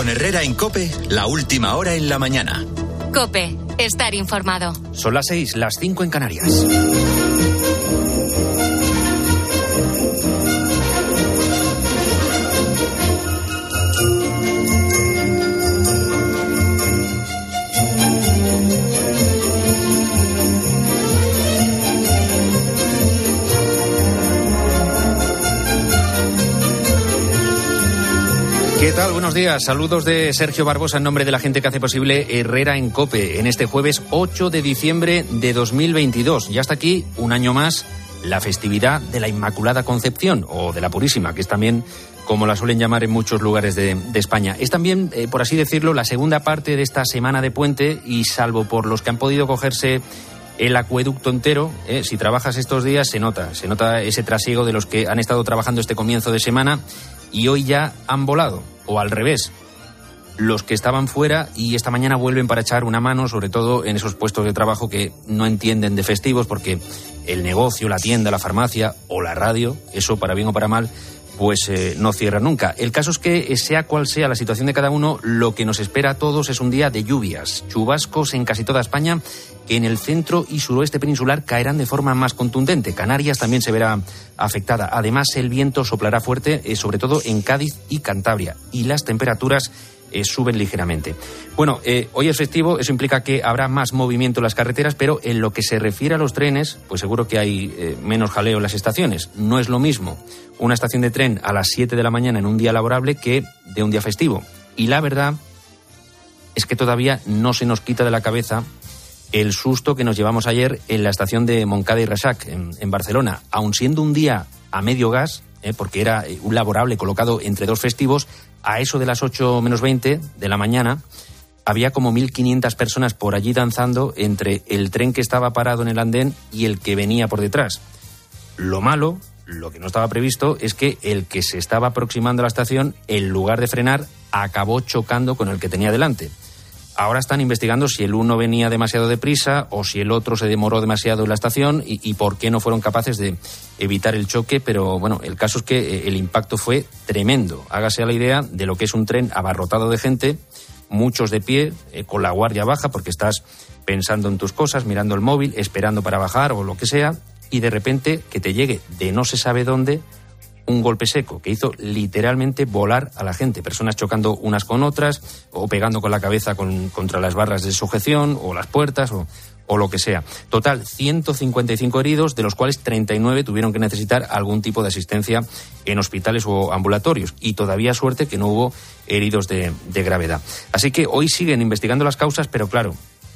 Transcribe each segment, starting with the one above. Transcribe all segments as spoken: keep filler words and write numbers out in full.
Con Herrera en COPE, la última hora en la mañana. COPE, estar informado. Son las seis, las cinco en Canarias. ¿Qué tal? Buenos días. Saludos de Sergio Barbosa en nombre de la gente que hace posible Herrera en COPE en este jueves ocho de diciembre de dos mil veintidós. Ya está aquí un año más la festividad de la Inmaculada Concepción o de la Purísima, que es también como la suelen llamar en muchos lugares de, de España. Es también, eh, por así decirlo, la segunda parte de esta semana de puente y salvo por los que han podido cogerse el acueducto entero, eh, si trabajas estos días se nota, se nota ese trasiego de los que han estado trabajando este comienzo de semana y hoy ya han volado, o al revés, los que estaban fuera y esta mañana vuelven para echar una mano, sobre todo en esos puestos de trabajo que no entienden de festivos, porque el negocio, la tienda, la farmacia o la radio, eso para bien o para mal, pues eh, no cierra nunca. El caso es que, sea cual sea la situación de cada uno, lo que nos espera a todos es un día de lluvias, chubascos en casi toda España, que en el centro y suroeste peninsular caerán de forma más contundente. Canarias también se verá afectada. Además, el viento soplará fuerte, eh, sobre todo en Cádiz y Cantabria, y las temperaturas eh, suben ligeramente. Bueno, eh, hoy es festivo, eso implica que habrá más movimiento en las carreteras, pero en lo que se refiere a los trenes, pues seguro que hay eh, menos jaleo en las estaciones. No es lo mismo una estación de tren a las siete de la mañana en un día laborable que de un día festivo. Y la verdad es que todavía no se nos quita de la cabeza el susto que nos llevamos ayer en la estación de Montcada y Reixac, en, en Barcelona. Aun siendo un día a medio gas, eh, porque era un laborable colocado entre dos festivos, a eso de las ocho menos veinte de la mañana, había como mil quinientas personas por allí danzando entre el tren que estaba parado en el andén y el que venía por detrás. Lo malo, lo que no estaba previsto, es que el que se estaba aproximando a la estación, en lugar de frenar, acabó chocando con el que tenía delante. Ahora están investigando si el uno venía demasiado deprisa o si el otro se demoró demasiado en la estación y, y por qué no fueron capaces de evitar el choque, pero bueno, el caso es que el impacto fue tremendo. Hágase a la idea de lo que es un tren abarrotado de gente, muchos de pie, eh, con la guardia baja porque estás pensando en tus cosas, mirando el móvil, esperando para bajar o lo que sea, y de repente que te llegue de no se sabe dónde un golpe seco que hizo literalmente volar a la gente, personas chocando unas con otras o pegando con la cabeza con, contra las barras de sujeción o las puertas o, o lo que sea. Total, ciento cincuenta y cinco heridos, de los cuales treinta y nueve tuvieron que necesitar algún tipo de asistencia en hospitales o ambulatorios y todavía suerte que no hubo heridos de, de gravedad. Así que hoy siguen investigando las causas, pero claro,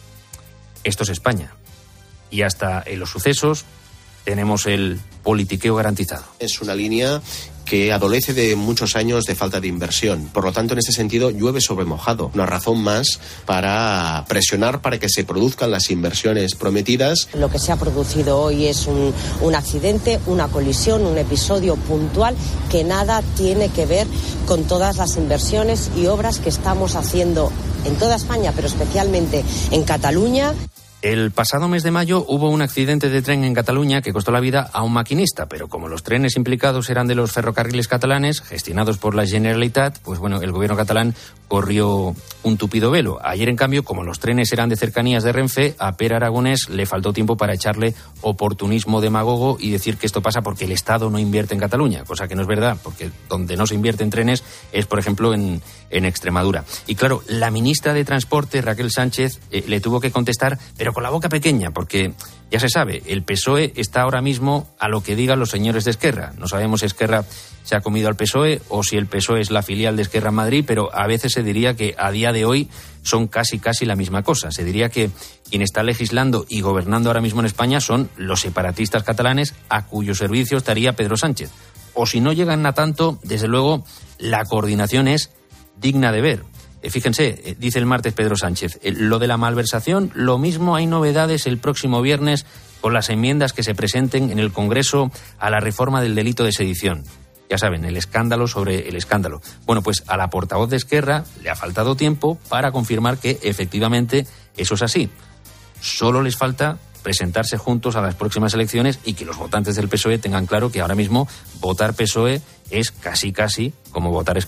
esto es España y hasta en los sucesos tenemos el politiqueo garantizado. Es una línea que adolece de muchos años de falta de inversión. Por lo tanto, en ese sentido, llueve sobre mojado. Una razón más para presionar para que se produzcan las inversiones prometidas. Lo que se ha producido hoy es un, un accidente, una colisión, un episodio puntual que nada tiene que ver con todas las inversiones y obras que estamos haciendo en toda España, pero especialmente en Cataluña. El pasado mes de mayo hubo un accidente de tren en Cataluña que costó la vida a un maquinista, pero como los trenes implicados eran de los ferrocarriles catalanes, gestionados por la Generalitat, pues bueno, el gobierno catalán corrió un tupido velo. Ayer, en cambio, como los trenes eran de cercanías de Renfe, a Pere Aragonés le faltó tiempo para echarle oportunismo demagogo y decir que esto pasa porque el Estado no invierte en Cataluña, cosa que no es verdad, porque donde no se invierte en trenes es, por ejemplo, en, en Extremadura. Y claro, la ministra de Transporte, Raquel Sánchez, eh, le tuvo que contestar, pero con la boca pequeña, porque ya se sabe, el P S O E está ahora mismo a lo que digan los señores de Esquerra. No sabemos si Esquerra se ha comido al P S O E o si el P S O E es la filial de Esquerra en Madrid, pero a veces se diría que a día de hoy son casi casi la misma cosa. Se diría que quien está legislando y gobernando ahora mismo en España son los separatistas catalanes, a cuyo servicio estaría Pedro Sánchez. O si no llegan a tanto, desde luego, la coordinación es digna de ver. Fíjense, dice el martes Pedro Sánchez, lo de la malversación, lo mismo, hay novedades el próximo viernes con las enmiendas que se presenten en el Congreso a la reforma del delito de sedición. Ya saben, el escándalo sobre el escándalo. Bueno, pues a la portavoz de Esquerra le ha faltado tiempo para confirmar que efectivamente eso es así. Solo les falta presentarse juntos a las próximas elecciones y que los votantes del P S O E tengan claro que ahora mismo votar P S O E es casi casi como votar Esquerra.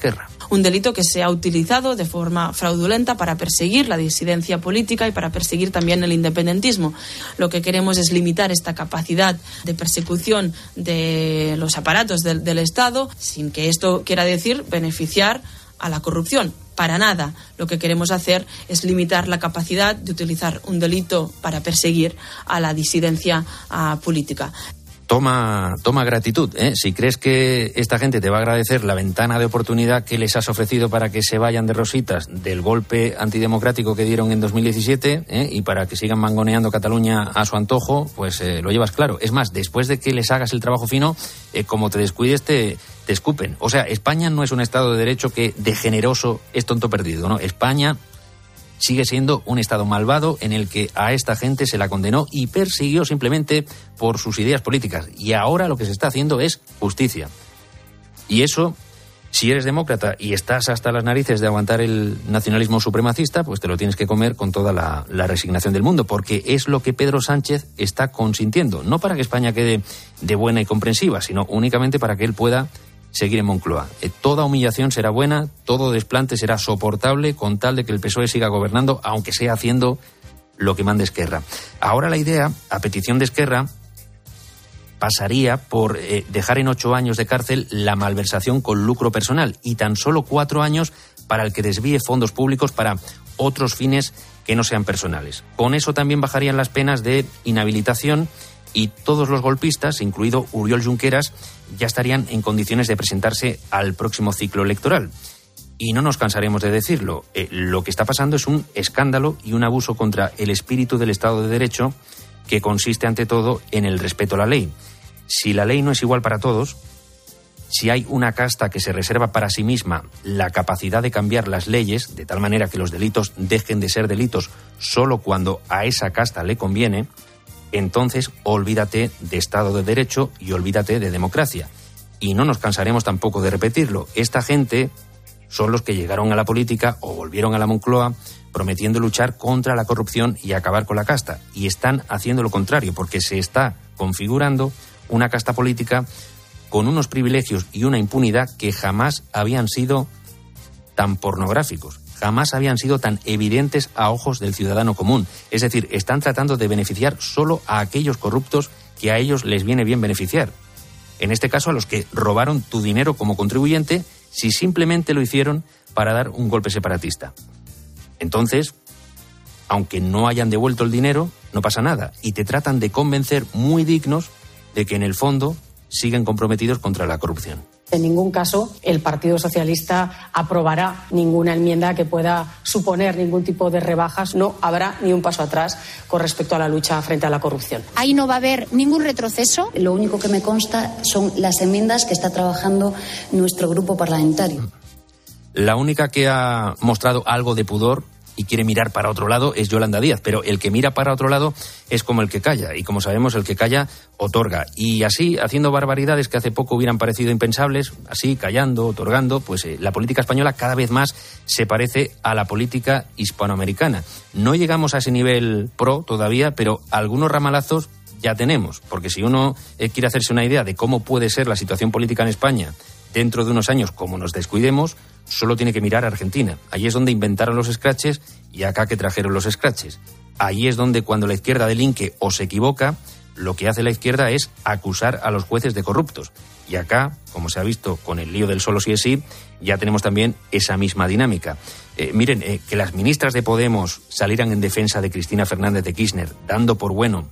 un delito que se ha utilizado de forma fraudulenta para perseguir la disidencia política y para perseguir también el independentismo. Lo que queremos es limitar esta capacidad de persecución de los aparatos del, del Estado, sin que esto quiera decir beneficiar a la corrupción. Para nada. Lo que queremos hacer es limitar la capacidad de utilizar un delito para perseguir a la disidencia uh, política. Toma, toma gratitud, ¿eh? Si crees que esta gente te va a agradecer la ventana de oportunidad que les has ofrecido para que se vayan de rositas del golpe antidemocrático que dieron en dos mil diecisiete, ¿eh? Y para que sigan mangoneando Cataluña a su antojo, pues eh, lo llevas claro. Es más, después de que les hagas el trabajo fino, eh, como te descuides te, te escupen. O sea, España no es un Estado de Derecho que de generoso es tonto perdido, ¿no? España sigue siendo un Estado malvado en el que a esta gente se la condenó y persiguió simplemente por sus ideas políticas. Y ahora lo que se está haciendo es justicia. Y eso, si eres demócrata y estás hasta las narices de aguantar el nacionalismo supremacista, pues te lo tienes que comer con toda la, la resignación del mundo, porque es lo que Pedro Sánchez está consintiendo. No para que España quede de buena y comprensiva, sino únicamente para que él pueda seguir en Moncloa. Eh, toda humillación será buena, todo desplante será soportable con tal de que el P S O E siga gobernando, aunque sea haciendo lo que mande Esquerra. Ahora la idea, a petición de Esquerra, pasaría por eh, dejar en ocho años de cárcel la malversación con lucro personal y tan solo cuatro años para el que desvíe fondos públicos para otros fines que no sean personales. Con eso también bajarían las penas de inhabilitación y todos los golpistas, incluido Oriol Junqueras, ya estarían en condiciones de presentarse al próximo ciclo electoral. Y no nos cansaremos de decirlo, eh, lo que está pasando es un escándalo y un abuso contra el espíritu del Estado de Derecho, que consiste ante todo en el respeto a la ley. Si la ley no es igual para todos, si hay una casta que se reserva para sí misma la capacidad de cambiar las leyes, de tal manera que los delitos dejen de ser delitos solo cuando a esa casta le conviene, entonces olvídate de Estado de Derecho y olvídate de democracia. Y no nos cansaremos tampoco de repetirlo. Esta gente son los que llegaron a la política o volvieron a la Moncloa prometiendo luchar contra la corrupción y acabar con la casta. Y están haciendo lo contrario, porque se está configurando una casta política con unos privilegios y una impunidad que jamás habían sido tan pornográficos. Jamás habían sido tan evidentes a ojos del ciudadano común. Es decir, están tratando de beneficiar solo a aquellos corruptos que a ellos les viene bien beneficiar. En este caso, a los que robaron tu dinero como contribuyente, si simplemente lo hicieron para dar un golpe separatista. Entonces, aunque no hayan devuelto el dinero, no pasa nada. Y te tratan de convencer muy dignos de que en el fondo siguen comprometidos contra la corrupción. En ningún caso el Partido Socialista aprobará ninguna enmienda que pueda suponer ningún tipo de rebajas. No habrá ni un paso atrás con respecto a la lucha frente a la corrupción. Ahí no va a haber ningún retroceso. Lo único que me consta son las enmiendas que está trabajando nuestro grupo parlamentario. La única que ha mostrado algo de pudor y quiere mirar para otro lado es Yolanda Díaz, pero el que mira para otro lado es como el que calla, y como sabemos el que calla otorga, y así haciendo barbaridades que hace poco hubieran parecido impensables, así callando, otorgando, pues eh, la política española cada vez más se parece a la política hispanoamericana. No llegamos a ese nivel pro todavía, pero algunos ramalazos ya tenemos, porque si uno eh, quiere hacerse una idea de cómo puede ser la situación política en España dentro de unos años, como nos descuidemos, solo tiene que mirar a Argentina. Allí es donde inventaron los scratches y acá que trajeron los scratches. Allí es donde cuando la izquierda delinque o se equivoca, lo que hace la izquierda es acusar a los jueces de corruptos. Y acá, como se ha visto con el lío del solo sí es sí, ya tenemos también esa misma dinámica. Eh, miren, eh, que las ministras de Podemos salieran en defensa de Cristina Fernández de Kirchner, dando por bueno,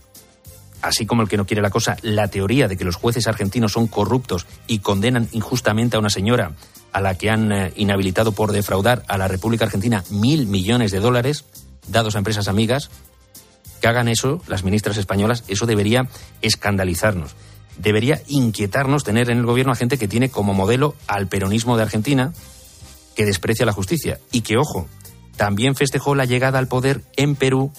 así como el que no quiere la cosa, la teoría de que los jueces argentinos son corruptos y condenan injustamente a una señora a la que han eh, inhabilitado por defraudar a la República Argentina mil millones de dólares dados a empresas amigas, que hagan eso las ministras españolas, eso debería escandalizarnos. Debería inquietarnos tener en el gobierno a gente que tiene como modelo al peronismo de Argentina, que desprecia la justicia y que, ojo, también festejó la llegada al poder en Perú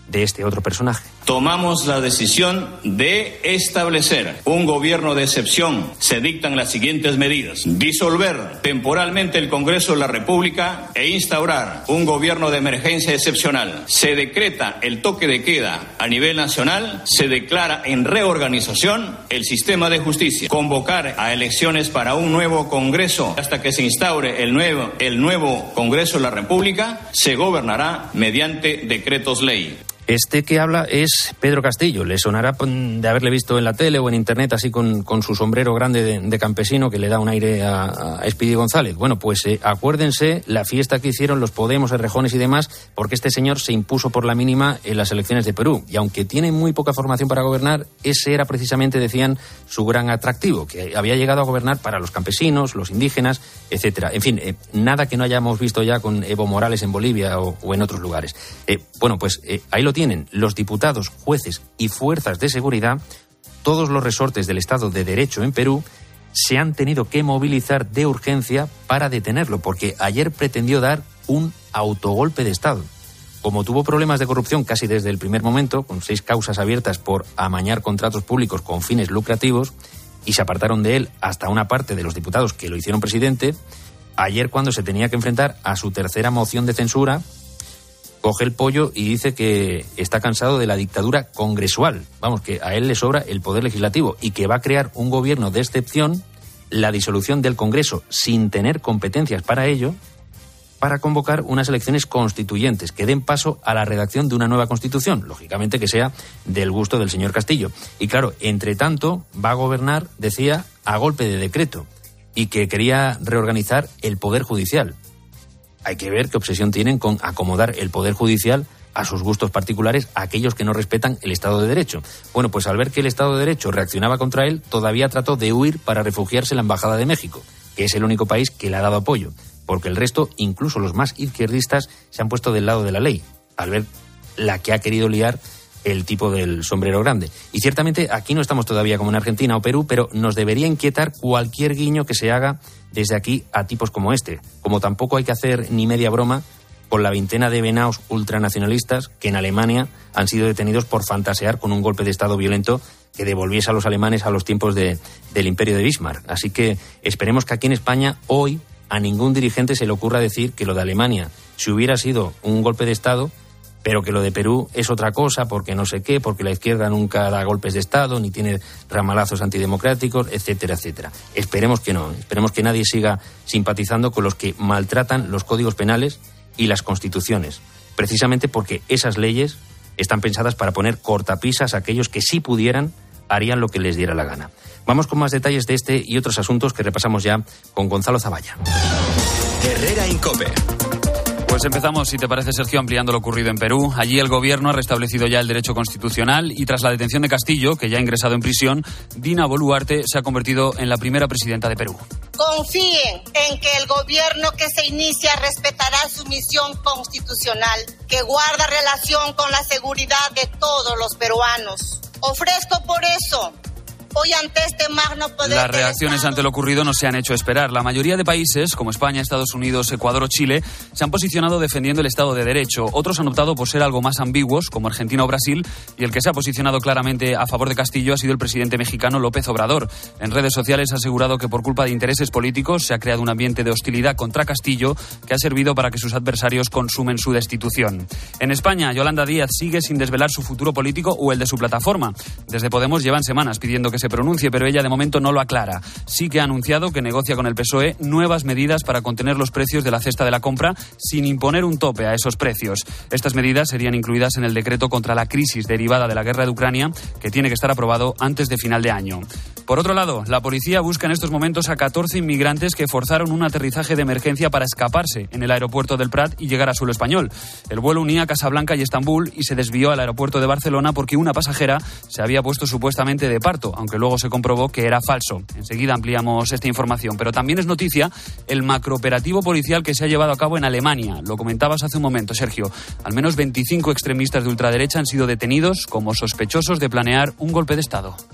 de este otro personaje. Tomamos la decisión de establecer un gobierno de excepción. Se dictan las siguientes medidas: disolver temporalmente el Congreso de la República e instaurar un gobierno de emergencia excepcional. Se decreta el toque de queda a nivel nacional. Se declara en reorganización el sistema de justicia. Convocar a elecciones para un nuevo Congreso hasta que se instaure el nuevo, el nuevo Congreso de la República. Se gobernará mediante decretos ley. Este que habla es Pedro Castillo. Le sonará de haberle visto en la tele o en internet así con, con su sombrero grande de, de campesino que le da un aire a, a Speedy González. Bueno, pues eh, acuérdense la fiesta que hicieron los Podemos, Errejones y demás, porque este señor se impuso por la mínima en las elecciones de Perú. Y aunque tiene muy poca formación para gobernar, ese era precisamente, decían, su gran atractivo, que había llegado a gobernar para los campesinos, los indígenas, etcétera. En fin, eh, nada que no hayamos visto ya con Evo Morales en Bolivia o, o en otros lugares. Eh, bueno, pues eh, ahí lo tienen los diputados, jueces y fuerzas de seguridad. Todos los resortes del Estado de Derecho en Perú se han tenido que movilizar de urgencia para detenerlo, porque ayer pretendió dar un autogolpe de Estado. Como tuvo problemas de corrupción casi desde el primer momento, con seis causas abiertas por amañar contratos públicos con fines lucrativos, y se apartaron de él hasta una parte de los diputados que lo hicieron presidente, ayer, cuando se tenía que enfrentar a su tercera moción de censura, coge el pollo y dice que está cansado de la dictadura congresual. Vamos, que a él le sobra el poder legislativo y que va a crear un gobierno de excepción, la disolución del Congreso sin tener competencias para ello, para convocar unas elecciones constituyentes que den paso a la redacción de una nueva Constitución, lógicamente que sea del gusto del señor Castillo. Y claro, entre tanto, va a gobernar, decía, a golpe de decreto, y que quería reorganizar el Poder Judicial. Hay que ver qué obsesión tienen con acomodar el Poder Judicial a sus gustos particulares, a aquellos que no respetan el Estado de Derecho. Bueno, pues al ver que el Estado de Derecho reaccionaba contra él, todavía trató de huir para refugiarse en la Embajada de México, que es el único país que le ha dado apoyo, porque el resto, incluso los más izquierdistas, se han puesto del lado de la ley, al ver la que ha querido liar el tipo del sombrero grande. Y ciertamente aquí no estamos todavía como en Argentina o Perú, pero nos debería inquietar cualquier guiño que se haga desde aquí a tipos como este. Como tampoco hay que hacer ni media broma con la veintena de venaos ultranacionalistas que en Alemania han sido detenidos por fantasear con un golpe de Estado violento que devolviese a los alemanes a los tiempos de, del imperio de Bismarck. Así que esperemos que aquí en España hoy a ningún dirigente se le ocurra decir que lo de Alemania, si hubiera sido un golpe de Estado, pero que lo de Perú es otra cosa, porque no sé qué, porque la izquierda nunca da golpes de Estado, ni tiene ramalazos antidemocráticos, etcétera, etcétera. Esperemos que no, esperemos que nadie siga simpatizando con los que maltratan los códigos penales y las constituciones, precisamente porque esas leyes están pensadas para poner cortapisas a aquellos que, si pudieran, harían lo que les diera la gana. Vamos con más detalles de este y otros asuntos que repasamos ya con Gonzalo Zavalla. Herrera Incope. Pues empezamos, si te parece, Sergio, ampliando lo ocurrido en Perú. Allí el gobierno ha restablecido ya el derecho constitucional y tras la detención de Castillo, que ya ha ingresado en prisión, Dina Boluarte se ha convertido en la primera presidenta de Perú. Confíen en que el gobierno que se inicia respetará su misión constitucional, que guarda relación con la seguridad de todos los peruanos. Ofrezco por eso, hoy ante este magno poder... Las reacciones ante lo ocurrido no se han hecho esperar. La mayoría de países, como España, Estados Unidos, Ecuador o Chile, se han posicionado defendiendo el Estado de Derecho. Otros han optado por ser algo más ambiguos, como Argentina o Brasil, y el que se ha posicionado claramente a favor de Castillo ha sido el presidente mexicano López Obrador. En redes sociales ha asegurado que por culpa de intereses políticos se ha creado un ambiente de hostilidad contra Castillo que ha servido para que sus adversarios consumen su destitución. En España, Yolanda Díaz sigue sin desvelar su futuro político o el de su plataforma. Desde Podemos llevan semanas pidiendo que se pronuncie, pero ella de momento no lo aclara. Sí que ha anunciado que negocia con el P S O E nuevas medidas para contener los precios de la cesta de la compra sin imponer un tope a esos precios. Estas medidas serían incluidas en el decreto contra la crisis derivada de la guerra de Ucrania, que tiene que estar aprobado antes de final de año. Por otro lado, la policía busca en estos momentos a catorce inmigrantes que forzaron un aterrizaje de emergencia para escaparse en el aeropuerto del Prat y llegar a suelo español. El vuelo unía Casablanca y Estambul y se desvió al aeropuerto de Barcelona porque una pasajera se había puesto supuestamente de parto, aunque luego se comprobó que era falso. Enseguida ampliamos esta información. Pero también es noticia el macrooperativo policial que se ha llevado a cabo en Alemania. Lo comentabas hace un momento, Sergio. Al menos veinticinco extremistas de ultraderecha han sido detenidos como sospechosos de planear un golpe de Estado.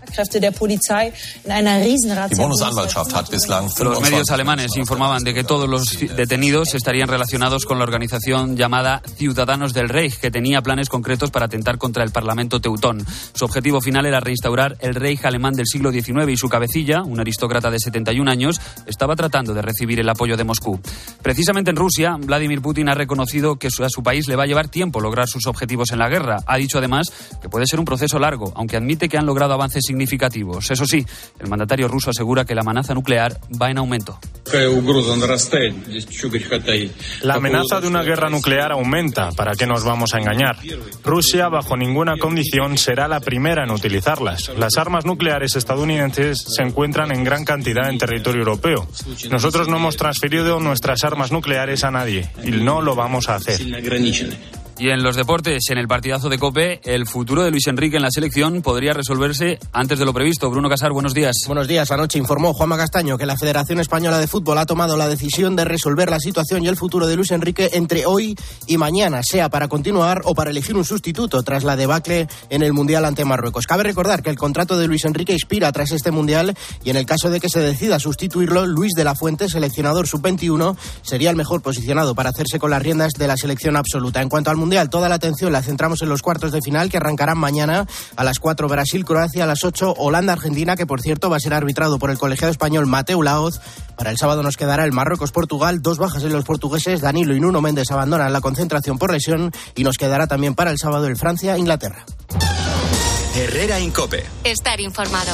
Los medios alemanes informaban de que todos los detenidos estarían relacionados con la organización llamada Ciudadanos del Reich, que tenía planes concretos para atentar contra el Parlamento teutón. Su objetivo final era reinstaurar el Reich alemán del siglo diecinueve y su cabecilla, un aristócrata de setenta y un años, estaba tratando de recibir el apoyo de Moscú. Precisamente en Rusia, Vladimir Putin ha reconocido que a su país le va a llevar tiempo lograr sus objetivos en la guerra. Ha dicho además que puede ser un proceso largo, aunque admite que han logrado avances significativos. Eso sí, el mandatario ruso asegura que la amenaza nuclear va en aumento. La amenaza de una guerra nuclear aumenta. ¿Para qué nos vamos a engañar? Rusia, bajo ninguna condición, será la primera en utilizarlas. Las armas nucleares estadounidenses se encuentran en gran cantidad en territorio europeo. Nosotros no hemos transferido nuestras armas nucleares a nadie y no lo vamos a hacer. Y en los deportes, en el partidazo de COPE, el futuro de Luis Enrique en la selección podría resolverse antes de lo previsto. Bruno Casar, buenos días. Buenos días. Anoche informó Juanma Castaño que la Federación Española de Fútbol ha tomado la decisión de resolver la situación y el futuro de Luis Enrique entre hoy y mañana, sea para continuar o para elegir un sustituto tras la debacle en el Mundial ante Marruecos. Cabe recordar que el contrato de Luis Enrique expira tras este Mundial y en el caso de que se decida sustituirlo, Luis de la Fuente, seleccionador sub veintiuno, sería el mejor posicionado para hacerse con las riendas de la selección absoluta. En cuanto al Mundial, toda la atención la centramos en los cuartos de final que arrancarán mañana a las cuatro Brasil-Croacia, a las ocho Holanda-Argentina, que por cierto va a ser arbitrado por el colegiado español Mateu Laoz. Para el sábado nos quedará el Marruecos-Portugal, dos bajas en los portugueses, Danilo y Nuno Méndez abandonan la concentración por lesión y nos quedará también para el sábado el Francia-Inglaterra. Herrera en COPE. Estar informado.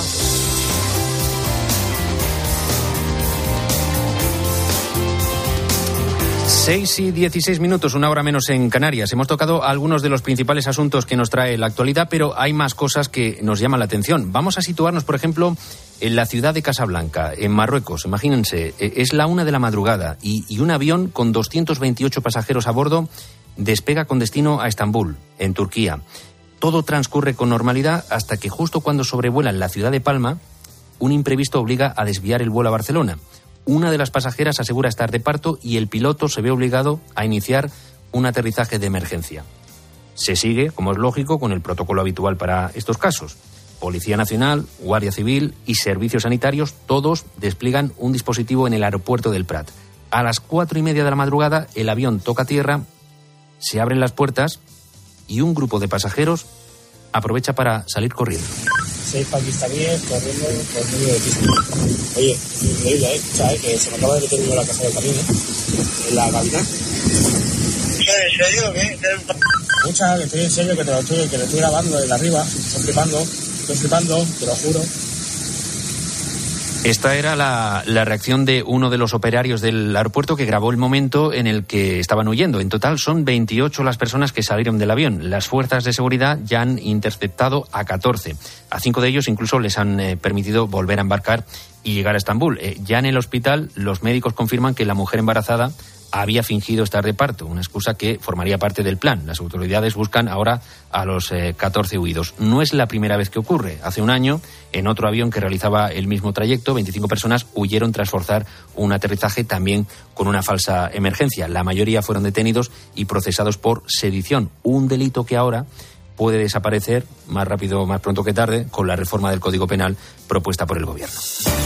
seis y dieciséis minutos, una hora menos en Canarias. Hemos tocado algunos de los principales asuntos que nos trae la actualidad, pero hay más cosas que nos llaman la atención. Vamos a situarnos, por ejemplo, en la ciudad de Casablanca, en Marruecos. Imagínense, es la una de la madrugada y, y un avión con doscientos veintiocho pasajeros a bordo despega con destino a Estambul, en Turquía. Todo transcurre con normalidad hasta que justo cuando sobrevuelan la ciudad de Palma, un imprevisto obliga a desviar el vuelo a Barcelona. Una de las pasajeras asegura estar de parto y el piloto se ve obligado a iniciar un aterrizaje de emergencia. Se sigue, como es lógico, con el protocolo habitual para estos casos. Policía Nacional, Guardia Civil y servicios sanitarios, todos despliegan un dispositivo en el aeropuerto del Prat. A las cuatro y media de la madrugada, el avión toca tierra, se abren las puertas y un grupo de pasajeros aprovecha para salir corriendo. Seis pakistaníes corriendo por medio de pista. Oye, es increíble, ¿eh? ¿Sabes? Que se me acaba de meter uno en la casa del camino, ¿eh? En la cabina. ¿En serio? ¿Qué? Escucha, que estoy en serio, que te lo estoy, que lo estoy grabando desde arriba. Estoy flipando, estoy flipando, te lo juro. Esta era la, la reacción de uno de los operarios del aeropuerto que grabó el momento en el que estaban huyendo. En total son veintiocho las personas que salieron del avión. Las fuerzas de seguridad ya han interceptado a catorce. A cinco de ellos incluso les han eh, permitido volver a embarcar y llegar a Estambul. Eh, ya en el hospital los médicos confirman que la mujer embarazada había fingido estar de parto, una excusa que formaría parte del plan. Las autoridades buscan ahora a los eh, catorce huidos. No es la primera vez que ocurre. Hace un año, en otro avión que realizaba el mismo trayecto, veinticinco personas huyeron tras forzar un aterrizaje también con una falsa emergencia. La mayoría fueron detenidos y procesados por sedición, un delito que ahora puede desaparecer más rápido, más pronto que tarde, con la reforma del Código Penal propuesta por el Gobierno.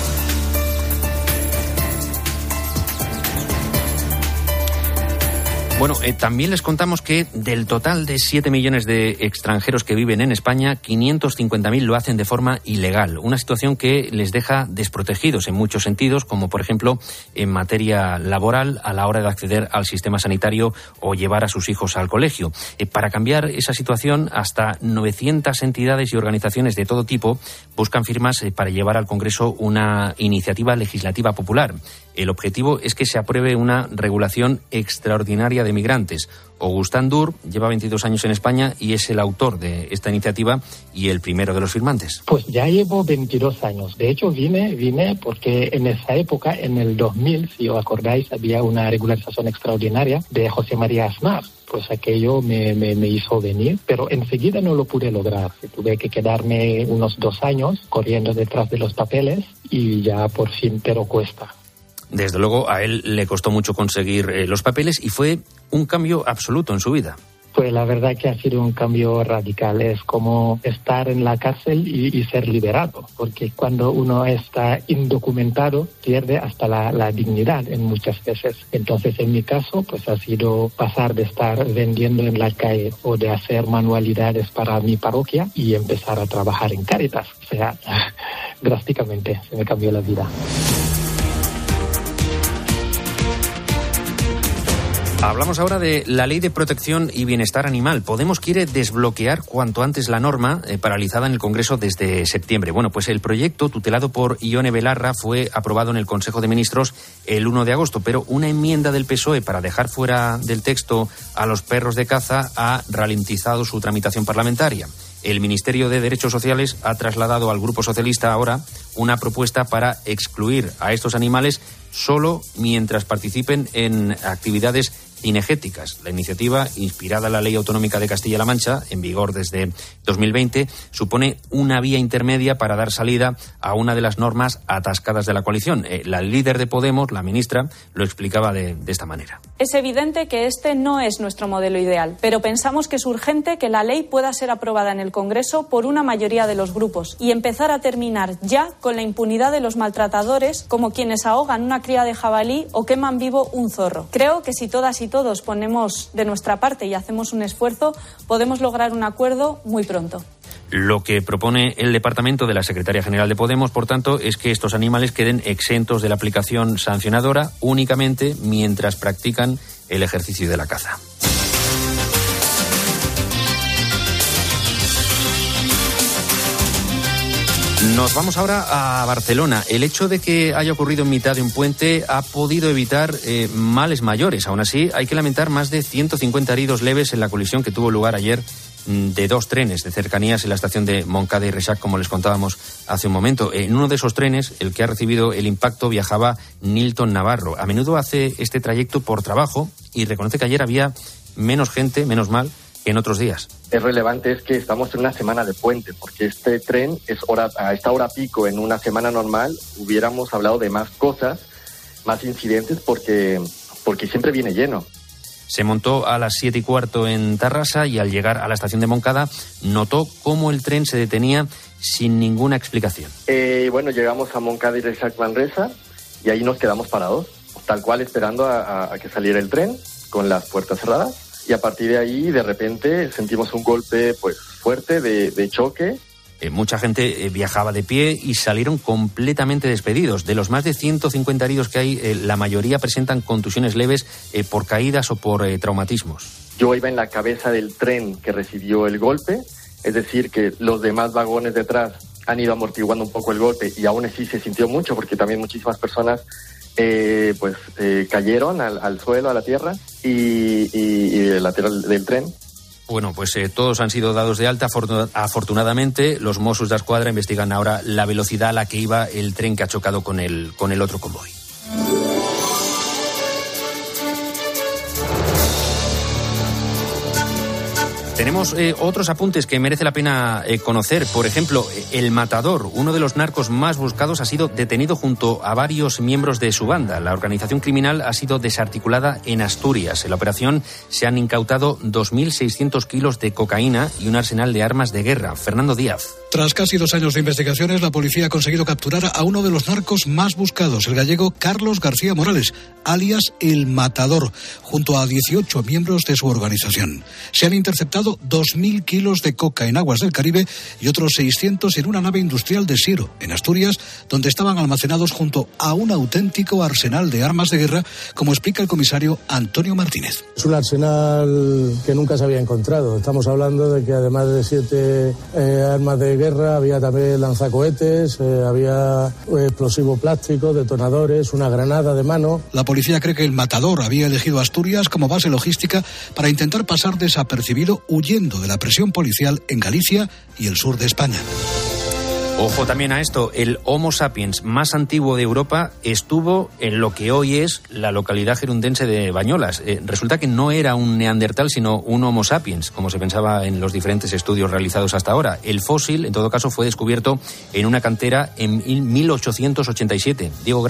Bueno, eh, también les contamos que del total de siete millones de extranjeros que viven en España, quinientos cincuenta mil lo hacen de forma ilegal. Una situación que les deja desprotegidos en muchos sentidos, como por ejemplo en materia laboral a la hora de acceder al sistema sanitario o llevar a sus hijos al colegio. Eh, para cambiar esa situación, hasta novecientas entidades y organizaciones de todo tipo buscan firmas eh, para llevar al Congreso una iniciativa legislativa popular. El objetivo es que se apruebe una regulación extraordinaria de migrantes. Augustin Dur lleva veintidós años en España y es el autor de esta iniciativa y el primero de los firmantes. Pues ya llevo veintidós años. De hecho, vine vine porque en esa época, en el dos mil, si os acordáis, había una regularización extraordinaria de José María Aznar. Pues aquello me, me, me hizo venir, pero enseguida no lo pude lograr. Tuve que quedarme unos dos años corriendo detrás de los papeles y ya por fin, pero cuesta. Desde luego, a él le costó mucho conseguir eh, los papeles y fue un cambio absoluto en su vida. Pues la verdad que ha sido un cambio radical. Es como estar en la cárcel y, y ser liberado, porque cuando uno está indocumentado pierde hasta la, la dignidad en muchas veces. Entonces, en mi caso, pues ha sido pasar de estar vendiendo en la calle o de hacer manualidades para mi parroquia y empezar a trabajar en Cáritas. O sea, drásticamente se me cambió la vida. Hablamos ahora de la Ley de Protección y Bienestar Animal. Podemos quiere desbloquear cuanto antes la norma eh, paralizada en el Congreso desde septiembre. Bueno, pues el proyecto, tutelado por Ione Belarra, fue aprobado en el Consejo de Ministros el uno de agosto, pero una enmienda del P S O E para dejar fuera del texto a los perros de caza ha ralentizado su tramitación parlamentaria. El Ministerio de Derechos Sociales ha trasladado al Grupo Socialista ahora una propuesta para excluir a estos animales solo mientras participen en actividades cinegéticas. La iniciativa, inspirada en la Ley Autonómica de Castilla-La Mancha, en vigor desde dos mil veinte, supone una vía intermedia para dar salida a una de las normas atascadas de la coalición. Eh, la líder de Podemos, la ministra, lo explicaba de, de esta manera. Es evidente que este no es nuestro modelo ideal, pero pensamos que es urgente que la ley pueda ser aprobada en el Congreso por una mayoría de los grupos y empezar a terminar ya con la impunidad de los maltratadores, como quienes ahogan una cría de jabalí o queman vivo un zorro. Creo que si todas y todos ponemos de nuestra parte y hacemos un esfuerzo, podemos lograr un acuerdo muy pronto. Lo que propone el departamento de la Secretaría General de Podemos, por tanto, es que estos animales queden exentos de la aplicación sancionadora únicamente mientras practican el ejercicio de la caza. Nos vamos ahora a Barcelona. El hecho de que haya ocurrido en mitad de un puente ha podido evitar eh, males mayores. Aún así, hay que lamentar más de ciento cincuenta heridos leves en la colisión que tuvo lugar ayer de dos trenes de cercanías en la estación de Montcada y Reixac, como les contábamos hace un momento. En uno de esos trenes, el que ha recibido el impacto, viajaba Nilton Navarro. A menudo hace este trayecto por trabajo y reconoce que ayer había menos gente, menos mal, que en otros días. Es relevante es que estamos en una semana de puente, porque este tren es hora, a esta hora pico. En una semana normal hubiéramos hablado de más cosas, más incidentes, porque, porque siempre viene lleno. Se montó a las siete y cuarto en Tarrasa y al llegar a la estación de Montcada notó cómo el tren se detenía sin ninguna explicación. Eh, bueno, llegamos a Montcada y Reixac Manresa y ahí nos quedamos parados, tal cual esperando a, a, a que saliera el tren con las puertas cerradas. Y a partir de ahí, de repente, sentimos un golpe pues fuerte de, de choque. Eh, mucha gente eh, viajaba de pie y salieron completamente despedidos. De los más de ciento cincuenta heridos que hay, eh, la mayoría presentan contusiones leves eh, por caídas o por eh, traumatismos. Yo iba en la cabeza del tren que recibió el golpe, es decir, que los demás vagones detrás han ido amortiguando un poco el golpe y aún así se sintió mucho porque también muchísimas personas Eh, pues eh, cayeron al, al suelo, a la tierra y, y, y el lateral del tren. Bueno, pues eh, todos han sido dados de alta. Afortunadamente, los Mossos de Escuadra investigan ahora la velocidad a la que iba el tren que ha chocado con el, con el otro convoy. Tenemos eh, otros apuntes que merece la pena eh, conocer. Por ejemplo, El Matador, uno de los narcos más buscados, ha sido detenido junto a varios miembros de su banda. La organización criminal ha sido desarticulada en Asturias. En la operación se han incautado dos mil seiscientos kilos de cocaína y un arsenal de armas de guerra. Fernando Díaz. Tras casi dos años de investigaciones, la policía ha conseguido capturar a uno de los narcos más buscados, el gallego Carlos García Morales, alias El Matador, junto a dieciocho miembros de su organización. Se han interceptado dos mil kilos de coca en aguas del Caribe y otros seiscientos en una nave industrial de Siero, en Asturias, donde estaban almacenados junto a un auténtico arsenal de armas de guerra, como explica el comisario Antonio Martínez. Es un arsenal que nunca se había encontrado. Estamos hablando de que además de siete eh, armas de guerra, había también lanzacohetes, eh, había explosivo plástico, detonadores, una granada de mano. La policía cree que El Matador había elegido Asturias como base logística para intentar pasar desapercibido huyendo de la presión policial en Galicia y el sur de España. Ojo también a esto, el Homo sapiens más antiguo de Europa estuvo en lo que hoy es la localidad gerundense de Bañolas. Eh, resulta que no era un neandertal, sino un Homo sapiens, como se pensaba en los diferentes estudios realizados hasta ahora. El fósil, en todo caso, fue descubierto en una cantera en mil ochocientos ochenta y siete. Diego Grau.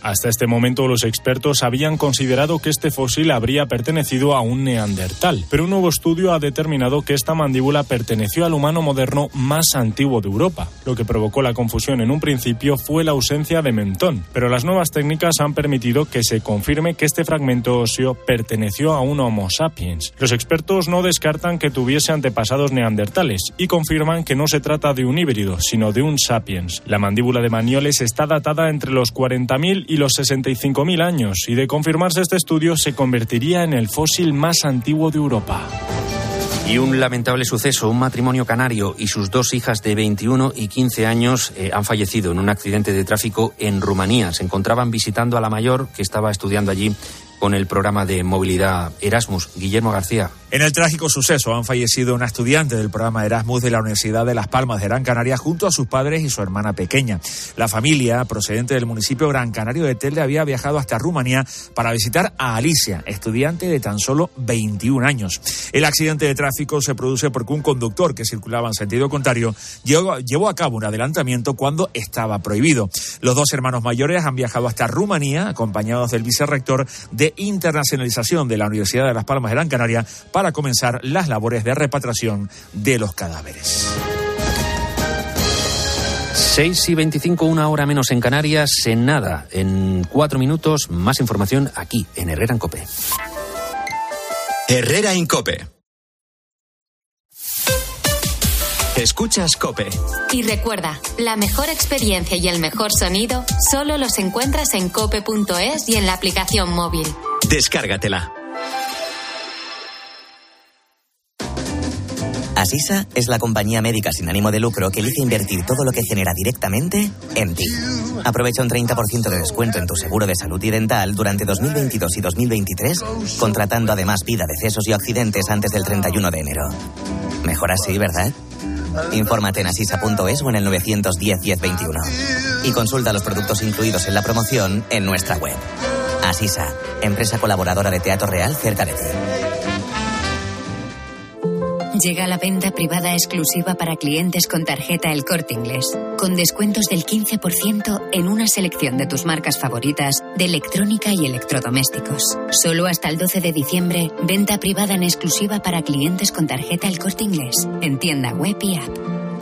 Hasta este momento los expertos habían considerado que este fósil habría pertenecido a un neandertal, pero un nuevo estudio ha determinado que esta mandíbula perteneció al humano moderno más antiguo de Europa. Lo que provocó la confusión en un principio fue la ausencia de mentón, pero las nuevas técnicas han permitido que se confirme que este fragmento óseo perteneció a un Homo sapiens. Los expertos no descartan que tuviese antepasados neandertales y confirman que no se trata de un híbrido, sino de un sapiens. La mandíbula de Manioles está datada entre los cuarenta mil y los sesenta y cinco mil años, y de confirmarse este estudio se convertiría en el fósil más antiguo de Europa. Y un lamentable suceso, un matrimonio canario y sus dos hijas de veintiuno y quince años eh, han fallecido en un accidente de tráfico en Rumanía. Se encontraban visitando a la mayor, que estaba estudiando allí con el programa de movilidad Erasmus. Guillermo García. En el trágico suceso han fallecido una estudiante del programa Erasmus de la Universidad de Las Palmas de Gran Canaria junto a sus padres y su hermana pequeña. La familia, procedente del municipio Gran Canario de Telde, había viajado hasta Rumanía para visitar a Alicia, estudiante de tan solo veintiún años. El accidente de tráfico se produce porque un conductor que circulaba en sentido contrario llevó, llevó a cabo un adelantamiento cuando estaba prohibido. Los dos hermanos mayores han viajado hasta Rumanía, acompañados del vicerrector de internacionalización de la Universidad de Las Palmas de Gran Canaria, para comenzar las labores de repatriación de los cadáveres. seis y veinticinco, una hora menos en Canarias, en nada, en cuatro minutos, más información aquí, en Herrera en COPE. Herrera en COPE. Escuchas COPE. Y recuerda, la mejor experiencia y el mejor sonido solo los encuentras en cope punto es y en la aplicación móvil. Descárgatela. Asisa es la compañía médica sin ánimo de lucro que elige invertir todo lo que genera directamente en ti. Aprovecha un treinta por ciento de descuento en tu seguro de salud y dental durante dos mil veintidós y dos mil veintitrés, contratando además vida, decesos y accidentes antes del treinta y uno de enero. Mejor así, ¿verdad? Infórmate en asisa punto es o en el novecientos diez, diez, veintiuno. Y consulta los productos incluidos en la promoción en nuestra web. Asisa, empresa colaboradora de Teatro Real cerca de ti. Llega la venta privada exclusiva para clientes con tarjeta El Corte Inglés, con descuentos del quince por ciento en una selección de tus marcas favoritas de electrónica y electrodomésticos. Solo hasta el doce de diciembre, venta privada en exclusiva para clientes con tarjeta El Corte Inglés, en tienda web y app.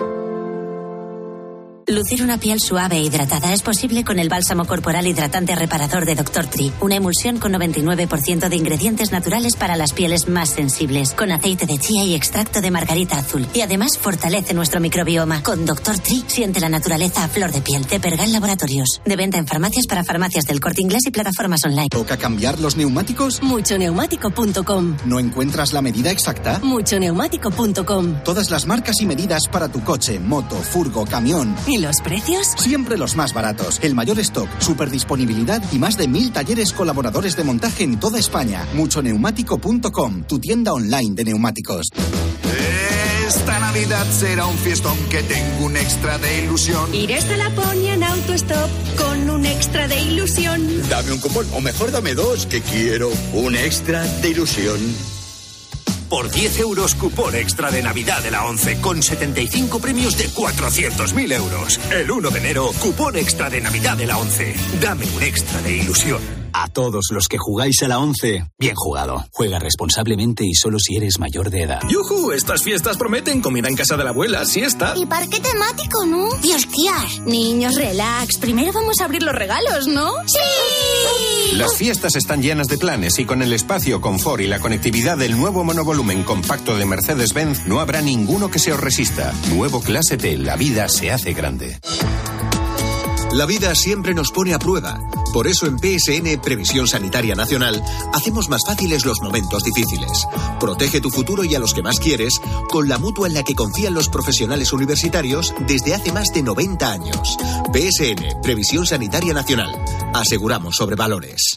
Lucir una piel suave e hidratada es posible con el bálsamo corporal hidratante reparador de doctor Tree, una emulsión con noventa y nueve por ciento de ingredientes naturales para las pieles más sensibles, con aceite de chía y extracto de margarita azul. Y además fortalece nuestro microbioma. Con doctor Tree siente la naturaleza a flor de piel. De Pergal Laboratorios. De venta en farmacias para farmacias del Corte Inglés y plataformas online. ¿Toca cambiar los neumáticos? mucho neumático punto com. ¿No encuentras la medida exacta? mucho neumático punto com. Todas las marcas y medidas para tu coche, moto, furgo, camión. ¿Y los precios? Siempre los más baratos. El mayor stock, super disponibilidad y más de mil talleres colaboradores de montaje en toda España. mucho neumático punto com, tu tienda online de neumáticos. Esta Navidad será un fiestón, que tengo un extra de ilusión. Iré hasta Laponia en autostop con un extra de ilusión. Dame un cupón, o mejor dame dos, que quiero un extra de ilusión. Por diez euros, cupón extra de Navidad de la ONCE, con setenta y cinco premios de cuatrocientos mil euros. El uno de enero, cupón extra de Navidad de la ONCE. Dame un extra de ilusión. A todos los que jugáis a la ONCE, bien jugado. Juega responsablemente y solo si eres mayor de edad. ¡Yujú! Estas fiestas prometen comida en casa de la abuela, siesta. Y parque temático, ¿no? Y hostias. Niños, relax. Primero vamos a abrir los regalos, ¿no? ¡Sí! Las fiestas están llenas de planes y con el espacio, confort y la conectividad del nuevo monovolumen compacto de Mercedes-Benz no habrá ninguno que se os resista. Nuevo Clase T, la vida se hace grande. La vida siempre nos pone a prueba. Por eso en P S N Previsión Sanitaria Nacional hacemos más fáciles los momentos difíciles. Protege tu futuro y a los que más quieres con la mutua en la que confían los profesionales universitarios desde hace más de noventa años. P S N Previsión Sanitaria Nacional. Aseguramos sobre valores.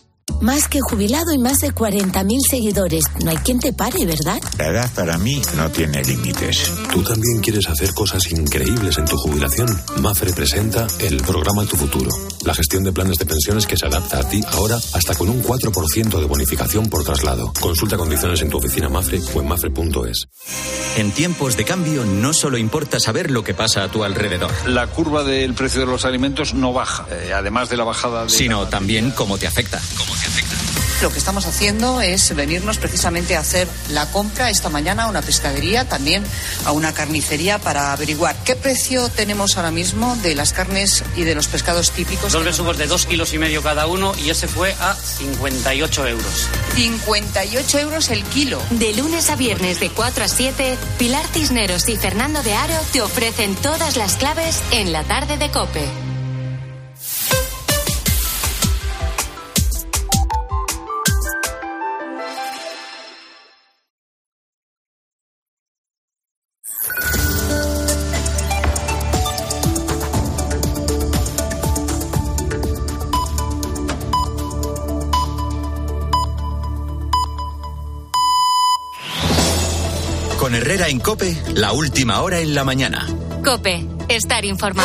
Más que jubilado y más de cuarenta mil seguidores. No hay quien te pare, ¿verdad? La edad para mí no tiene límites. ¿Tú también quieres hacer cosas increíbles en tu jubilación? Mafre presenta el programa Tu Futuro. La gestión de planes de pensiones que se adapta a ti ahora hasta con un cuatro por ciento de bonificación por traslado. Consulta condiciones en tu oficina Mafre o en mafre punto es. En tiempos de cambio no solo importa saber lo que pasa a tu alrededor. La curva del precio de los alimentos no baja, eh, además de la bajada de... Sino la... también cómo te afecta. ¿Cómo te afecta? Lo que estamos haciendo es venirnos precisamente a hacer la compra esta mañana a una pescadería, también a una carnicería, para averiguar qué precio tenemos ahora mismo de las carnes y de los pescados típicos. Dos besugos de dos kilos y medio cada uno y ese fue a cincuenta y ocho euros. cincuenta y ocho euros el kilo. De lunes a viernes de cuatro a siete, Pilar Cisneros y Fernando de Aro te ofrecen todas las claves en la tarde de COPE. Con Herrera en COPE, la última hora en la mañana. COPE, estar informado.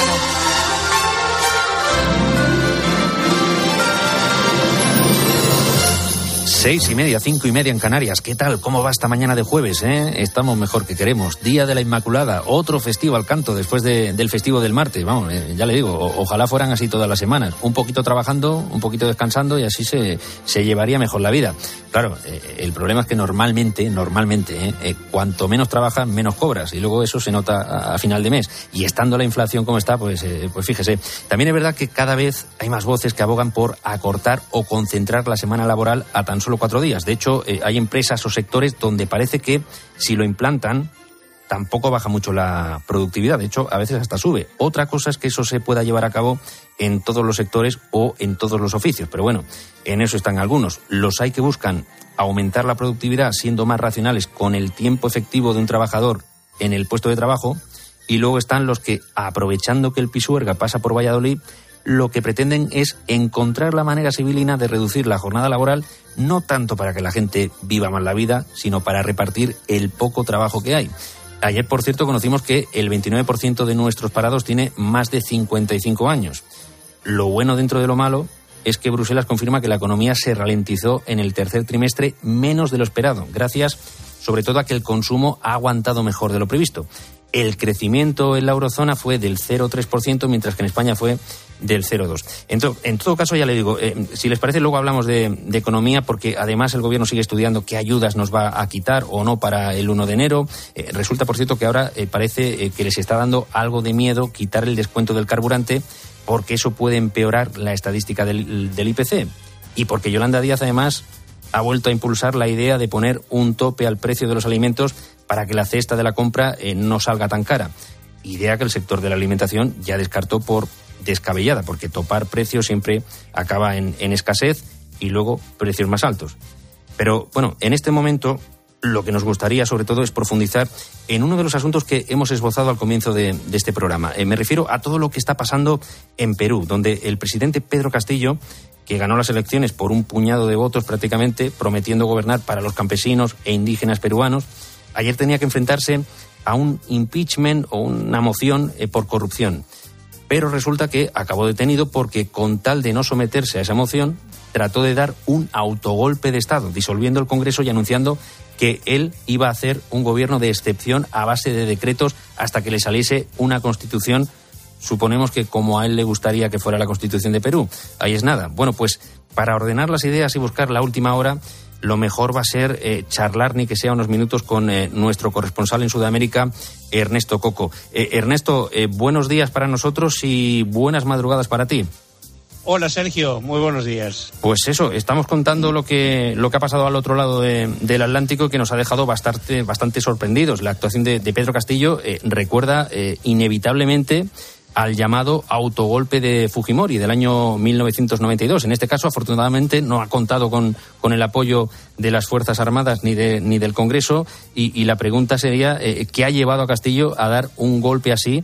Seis y media, cinco y media en Canarias. ¿Qué tal? ¿Cómo va esta mañana de jueves? Eh? Estamos mejor que queremos. Día de la Inmaculada, otro festivo al canto después de, del festivo del martes. Vamos, eh, ya le digo, o, ojalá fueran así todas las semanas. Un poquito trabajando, un poquito descansando y así se, se llevaría mejor la vida. Claro, eh, el problema es que normalmente, normalmente, eh, eh, cuanto menos trabajas, menos cobras. Y luego eso se nota a, a final de mes. Y estando la inflación como está, pues, eh, pues fíjese. También es verdad que cada vez hay más voces que abogan por acortar o concentrar la semana laboral a tan solo cuatro días. De hecho, eh, hay empresas o sectores donde parece que si lo implantan tampoco baja mucho la productividad. De hecho, a veces hasta sube. Otra cosa es que eso se pueda llevar a cabo en todos los sectores o en todos los oficios. Pero bueno, en eso están algunos. Los hay que buscan aumentar la productividad siendo más racionales con el tiempo efectivo de un trabajador en el puesto de trabajo. Y luego están los que, aprovechando que el Pisuerga pasa por Valladolid, lo que pretenden es encontrar la manera civilina de reducir la jornada laboral, no tanto para que la gente viva más la vida, sino para repartir el poco trabajo que hay. Ayer, por cierto, conocimos que el veintinueve por ciento de nuestros parados tiene más de cincuenta y cinco años. Lo bueno dentro de lo malo es que Bruselas confirma que la economía se ralentizó en el tercer trimestre menos de lo esperado, gracias sobre todo a que el consumo ha aguantado mejor de lo previsto. El crecimiento en la eurozona fue del cero coma tres por ciento, mientras que en España fue del cero coma dos por ciento. Entonces, en todo caso, ya le digo, eh, si les parece, luego hablamos de, de economía, porque además el gobierno sigue estudiando qué ayudas nos va a quitar o no para el uno de enero. Eh, resulta, por cierto, que ahora eh, parece eh, que les está dando algo de miedo quitar el descuento del carburante, porque eso puede empeorar la estadística del, del I P C. Y porque Yolanda Díaz, además, ha vuelto a impulsar la idea de poner un tope al precio de los alimentos para que la cesta de la compra eh, no salga tan cara. Idea que el sector de la alimentación ya descartó por descabellada, porque topar precios siempre acaba en, en escasez y luego precios más altos. Pero bueno, en este momento lo que nos gustaría sobre todo es profundizar en uno de los asuntos que hemos esbozado al comienzo de, de este programa. Eh, me refiero a todo lo que está pasando en Perú, donde el presidente Pedro Castillo, que ganó las elecciones por un puñado de votos prácticamente, prometiendo gobernar para los campesinos e indígenas peruanos, ayer tenía que enfrentarse a un impeachment o una moción eh, por corrupción. Pero resulta que acabó detenido porque, con tal de no someterse a esa moción, trató de dar un autogolpe de Estado, disolviendo el Congreso y anunciando que él iba a hacer un gobierno de excepción a base de decretos hasta que le saliese una constitución, suponemos que como a él le gustaría que fuera la Constitución de Perú. Ahí es nada. Bueno, pues para ordenar las ideas y buscar la última hora, lo mejor va a ser eh, charlar, ni que sea unos minutos, con eh, nuestro corresponsal en Sudamérica, Ernesto Coco. Eh, Ernesto, eh, buenos días para nosotros y buenas madrugadas para ti. Hola Sergio, muy buenos días. Pues eso, estamos contando lo que lo que ha pasado al otro lado de, del Atlántico y que nos ha dejado bastante, bastante sorprendidos. La actuación de, de Pedro Castillo eh, recuerda eh, inevitablemente al llamado autogolpe de Fujimori del año mil novecientos noventa y dos. En este caso, afortunadamente, no ha contado con, con el apoyo de las Fuerzas Armadas ni, de, ni del Congreso, y, y la pregunta sería, eh, ¿qué ha llevado a Castillo a dar un golpe así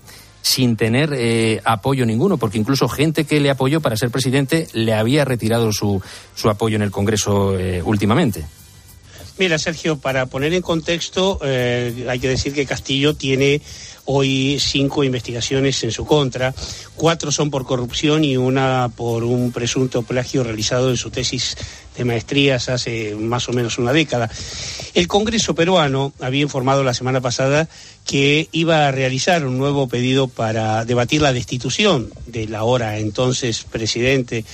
sin tener eh, apoyo ninguno, porque incluso gente que le apoyó para ser presidente le había retirado su, su apoyo en el Congreso eh, últimamente. Mira, Sergio, para poner en contexto, eh, hay que decir que Castillo tiene hoy cinco investigaciones en su contra. Cuatro son por corrupción y una por un presunto plagio realizado en su tesis de maestrías hace más o menos una década. El Congreso peruano había informado la semana pasada que iba a realizar un nuevo pedido para debatir la destitución del ahora entonces presidente.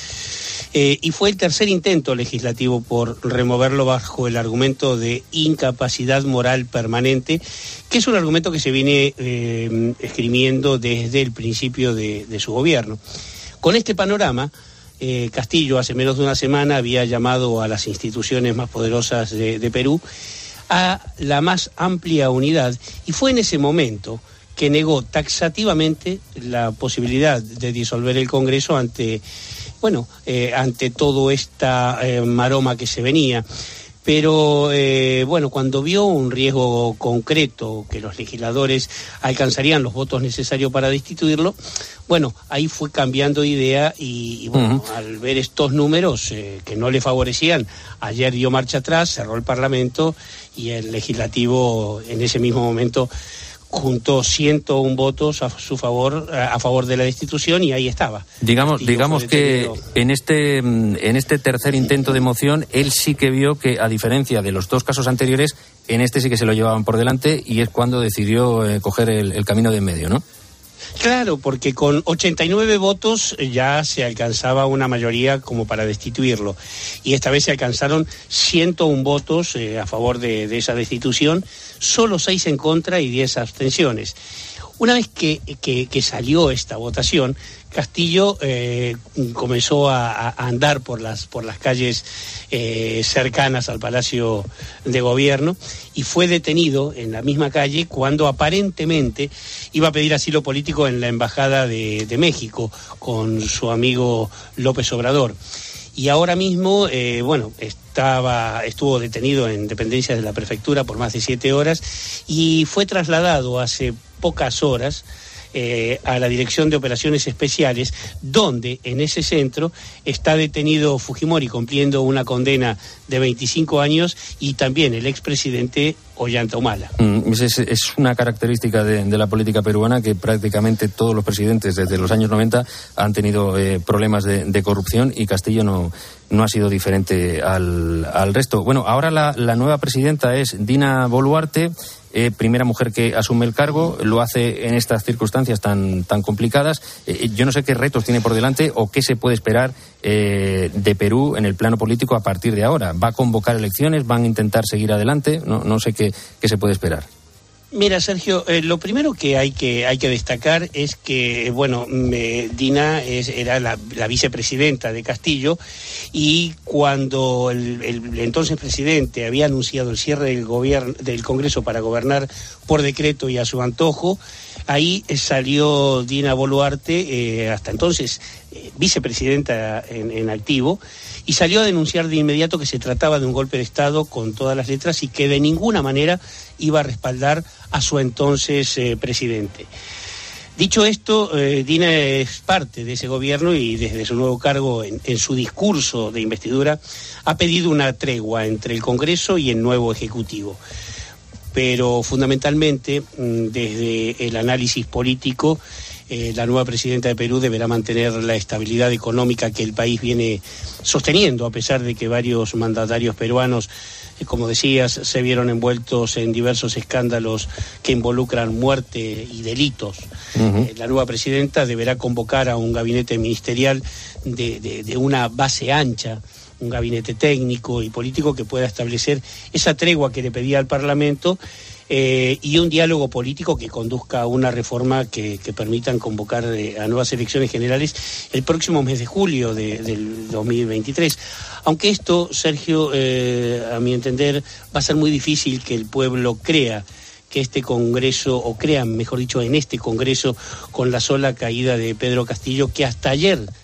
Eh, y fue el tercer intento legislativo por removerlo bajo el argumento de incapacidad moral permanente, que es un argumento que se viene eh, esgrimiendo desde el principio de, de su gobierno. Con este panorama, eh, Castillo hace menos de una semana había llamado a las instituciones más poderosas de, de Perú a la más amplia unidad, y fue en ese momento que negó taxativamente la posibilidad de disolver el Congreso ante, bueno, eh, ante todo esta eh, maroma que se venía. Pero, eh, bueno, cuando vio un riesgo concreto, que los legisladores alcanzarían los votos necesarios para destituirlo, bueno, ahí fue cambiando de idea y, y bueno, uh-huh. al ver estos números eh, que no le favorecían, ayer dio marcha atrás, cerró el Parlamento y el Legislativo en ese mismo momento juntó ciento uno votos a su favor, a favor de la destitución, y ahí estaba. Digamos, digamos que en este en este tercer intento de moción, él sí que vio que, a diferencia de los dos casos anteriores, en este sí que se lo llevaban por delante, y es cuando decidió eh, coger el, el camino de en medio, ¿no? Claro, porque con ochenta y nueve votos ya se alcanzaba una mayoría como para destituirlo, y esta vez se alcanzaron ciento uno votos eh, a favor de, de esa destitución, solo seis en contra y diez abstenciones. Una vez que, que, que salió esta votación, Castillo eh, comenzó a, a andar por las, por las calles eh, cercanas al Palacio de Gobierno y fue detenido en la misma calle cuando aparentemente iba a pedir asilo político en la Embajada de, de México con su amigo López Obrador. Y ahora mismo, eh, bueno, estaba, estuvo detenido en dependencias de la prefectura por más de siete horas y fue trasladado hace pocas horas eh, a la Dirección de Operaciones Especiales, donde en ese centro está detenido Fujimori cumpliendo una condena de veinticinco años, y también el expresidente Ollanta Humala. Mm, es, es una característica de, de la política peruana que prácticamente todos los presidentes desde los años noventa han tenido eh, problemas de, de corrupción, y Castillo no, no ha sido diferente al, al resto. Bueno, ahora la, la nueva presidenta es Dina Boluarte, eh, primera mujer que asume el cargo, lo hace en estas circunstancias tan, tan complicadas. Eh, yo no sé qué retos tiene por delante o qué se puede esperar eh, de Perú en el plano político a partir de ahora. ¿Va a convocar elecciones? ¿Van a intentar seguir adelante? No, no sé qué, qué se puede esperar. Mira, Sergio, eh, lo primero que hay que hay que destacar es que, bueno, eh, Dina es, era la, la vicepresidenta de Castillo, y cuando el, el entonces presidente había anunciado el cierre del gobierno del Congreso para gobernar por decreto y a su antojo, ahí salió Dina Boluarte, eh, hasta entonces eh, vicepresidenta en, en activo, y salió a denunciar de inmediato que se trataba de un golpe de Estado con todas las letras y que de ninguna manera iba a respaldar a su entonces eh, presidente. Dicho esto, eh, Dina es parte de ese gobierno y desde su nuevo cargo, en, en su discurso de investidura, ha pedido una tregua entre el Congreso y el nuevo Ejecutivo. Pero fundamentalmente, desde el análisis político, eh, la nueva presidenta de Perú deberá mantener la estabilidad económica que el país viene sosteniendo, a pesar de que varios mandatarios peruanos, eh, como decías, se vieron envueltos en diversos escándalos que involucran muerte y delitos. Uh-huh. Eh, la nueva presidenta deberá convocar a un gabinete ministerial de, de, de una base ancha, un gabinete técnico y político que pueda establecer esa tregua que le pedía al Parlamento, eh, y un diálogo político que conduzca a una reforma que, que permitan convocar eh, a nuevas elecciones generales el próximo mes de julio de, del dos mil veintitrés. Aunque esto, Sergio, eh, a mi entender, va a ser muy difícil que el pueblo crea que este Congreso, o crean, mejor dicho, en este Congreso, con la sola caída de Pedro Castillo, que hasta ayer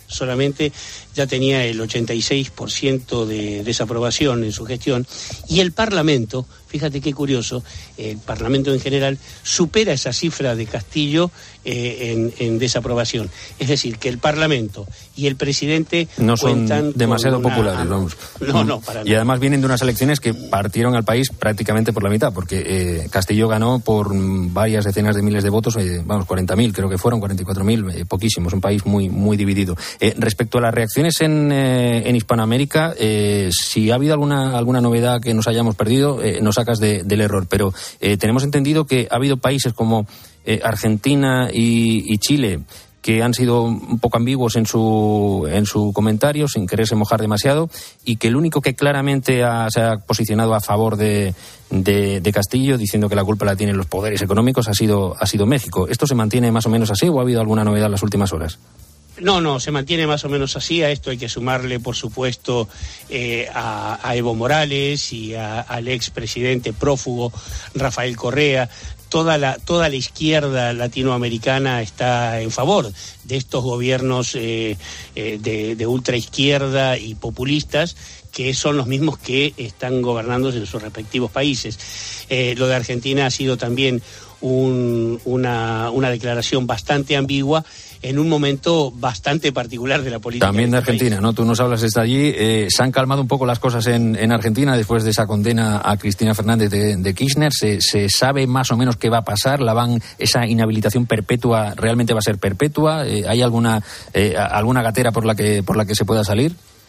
solamente ya tenía el ochenta y seis por ciento de desaprobación en su gestión, y el Parlamento, fíjate qué curioso, el Parlamento en general supera esa cifra de Castillo eh, en, en desaprobación. Es decir, que el Parlamento y el presidente no son demasiado una... populares, vamos. No, no, para nada. Y además vienen de unas elecciones que partieron al país prácticamente por la mitad, porque eh, Castillo ganó por varias decenas de miles de votos, eh, vamos, cuarenta mil, creo que fueron, cuarenta y cuatro mil, eh, poquísimos, un país muy, muy dividido. Eh, respecto a las reacciones en, eh, en Hispanoamérica, eh, si ha habido alguna, alguna novedad que nos hayamos perdido, eh, nos sacas de, del error, pero eh, tenemos entendido que ha habido países como eh, Argentina y, y Chile que han sido un poco ambiguos en su en su comentario, sin quererse mojar demasiado, y que el único que claramente ha, se ha posicionado a favor de, de, de Castillo, diciendo que la culpa la tienen los poderes económicos, ha sido, ha sido México. ¿Esto se mantiene más o menos así o ha habido alguna novedad en las últimas horas? No, no, se mantiene más o menos así. A esto hay que sumarle, por supuesto, eh, a, a Evo Morales y a, al expresidente prófugo Rafael Correa. Toda la, toda la izquierda latinoamericana está en favor de estos gobiernos eh, eh, de, de ultraizquierda y populistas, que son los mismos que están gobernando en sus respectivos países. Eh, lo de Argentina ha sido también un, una, una declaración bastante ambigua en un momento bastante particular de la política. También de, de este Argentina, país. ¿no? Tú nos hablas desde allí. Eh, ¿Se han calmado un poco las cosas en, en Argentina después de esa condena a Cristina Fernández de, de Kirchner? ¿Se, ¿Se sabe más o menos qué va a pasar? ¿La van, esa inhabilitación perpetua realmente va a ser perpetua? Eh, ¿Hay alguna eh, alguna gatera por la que por la que se pueda salir?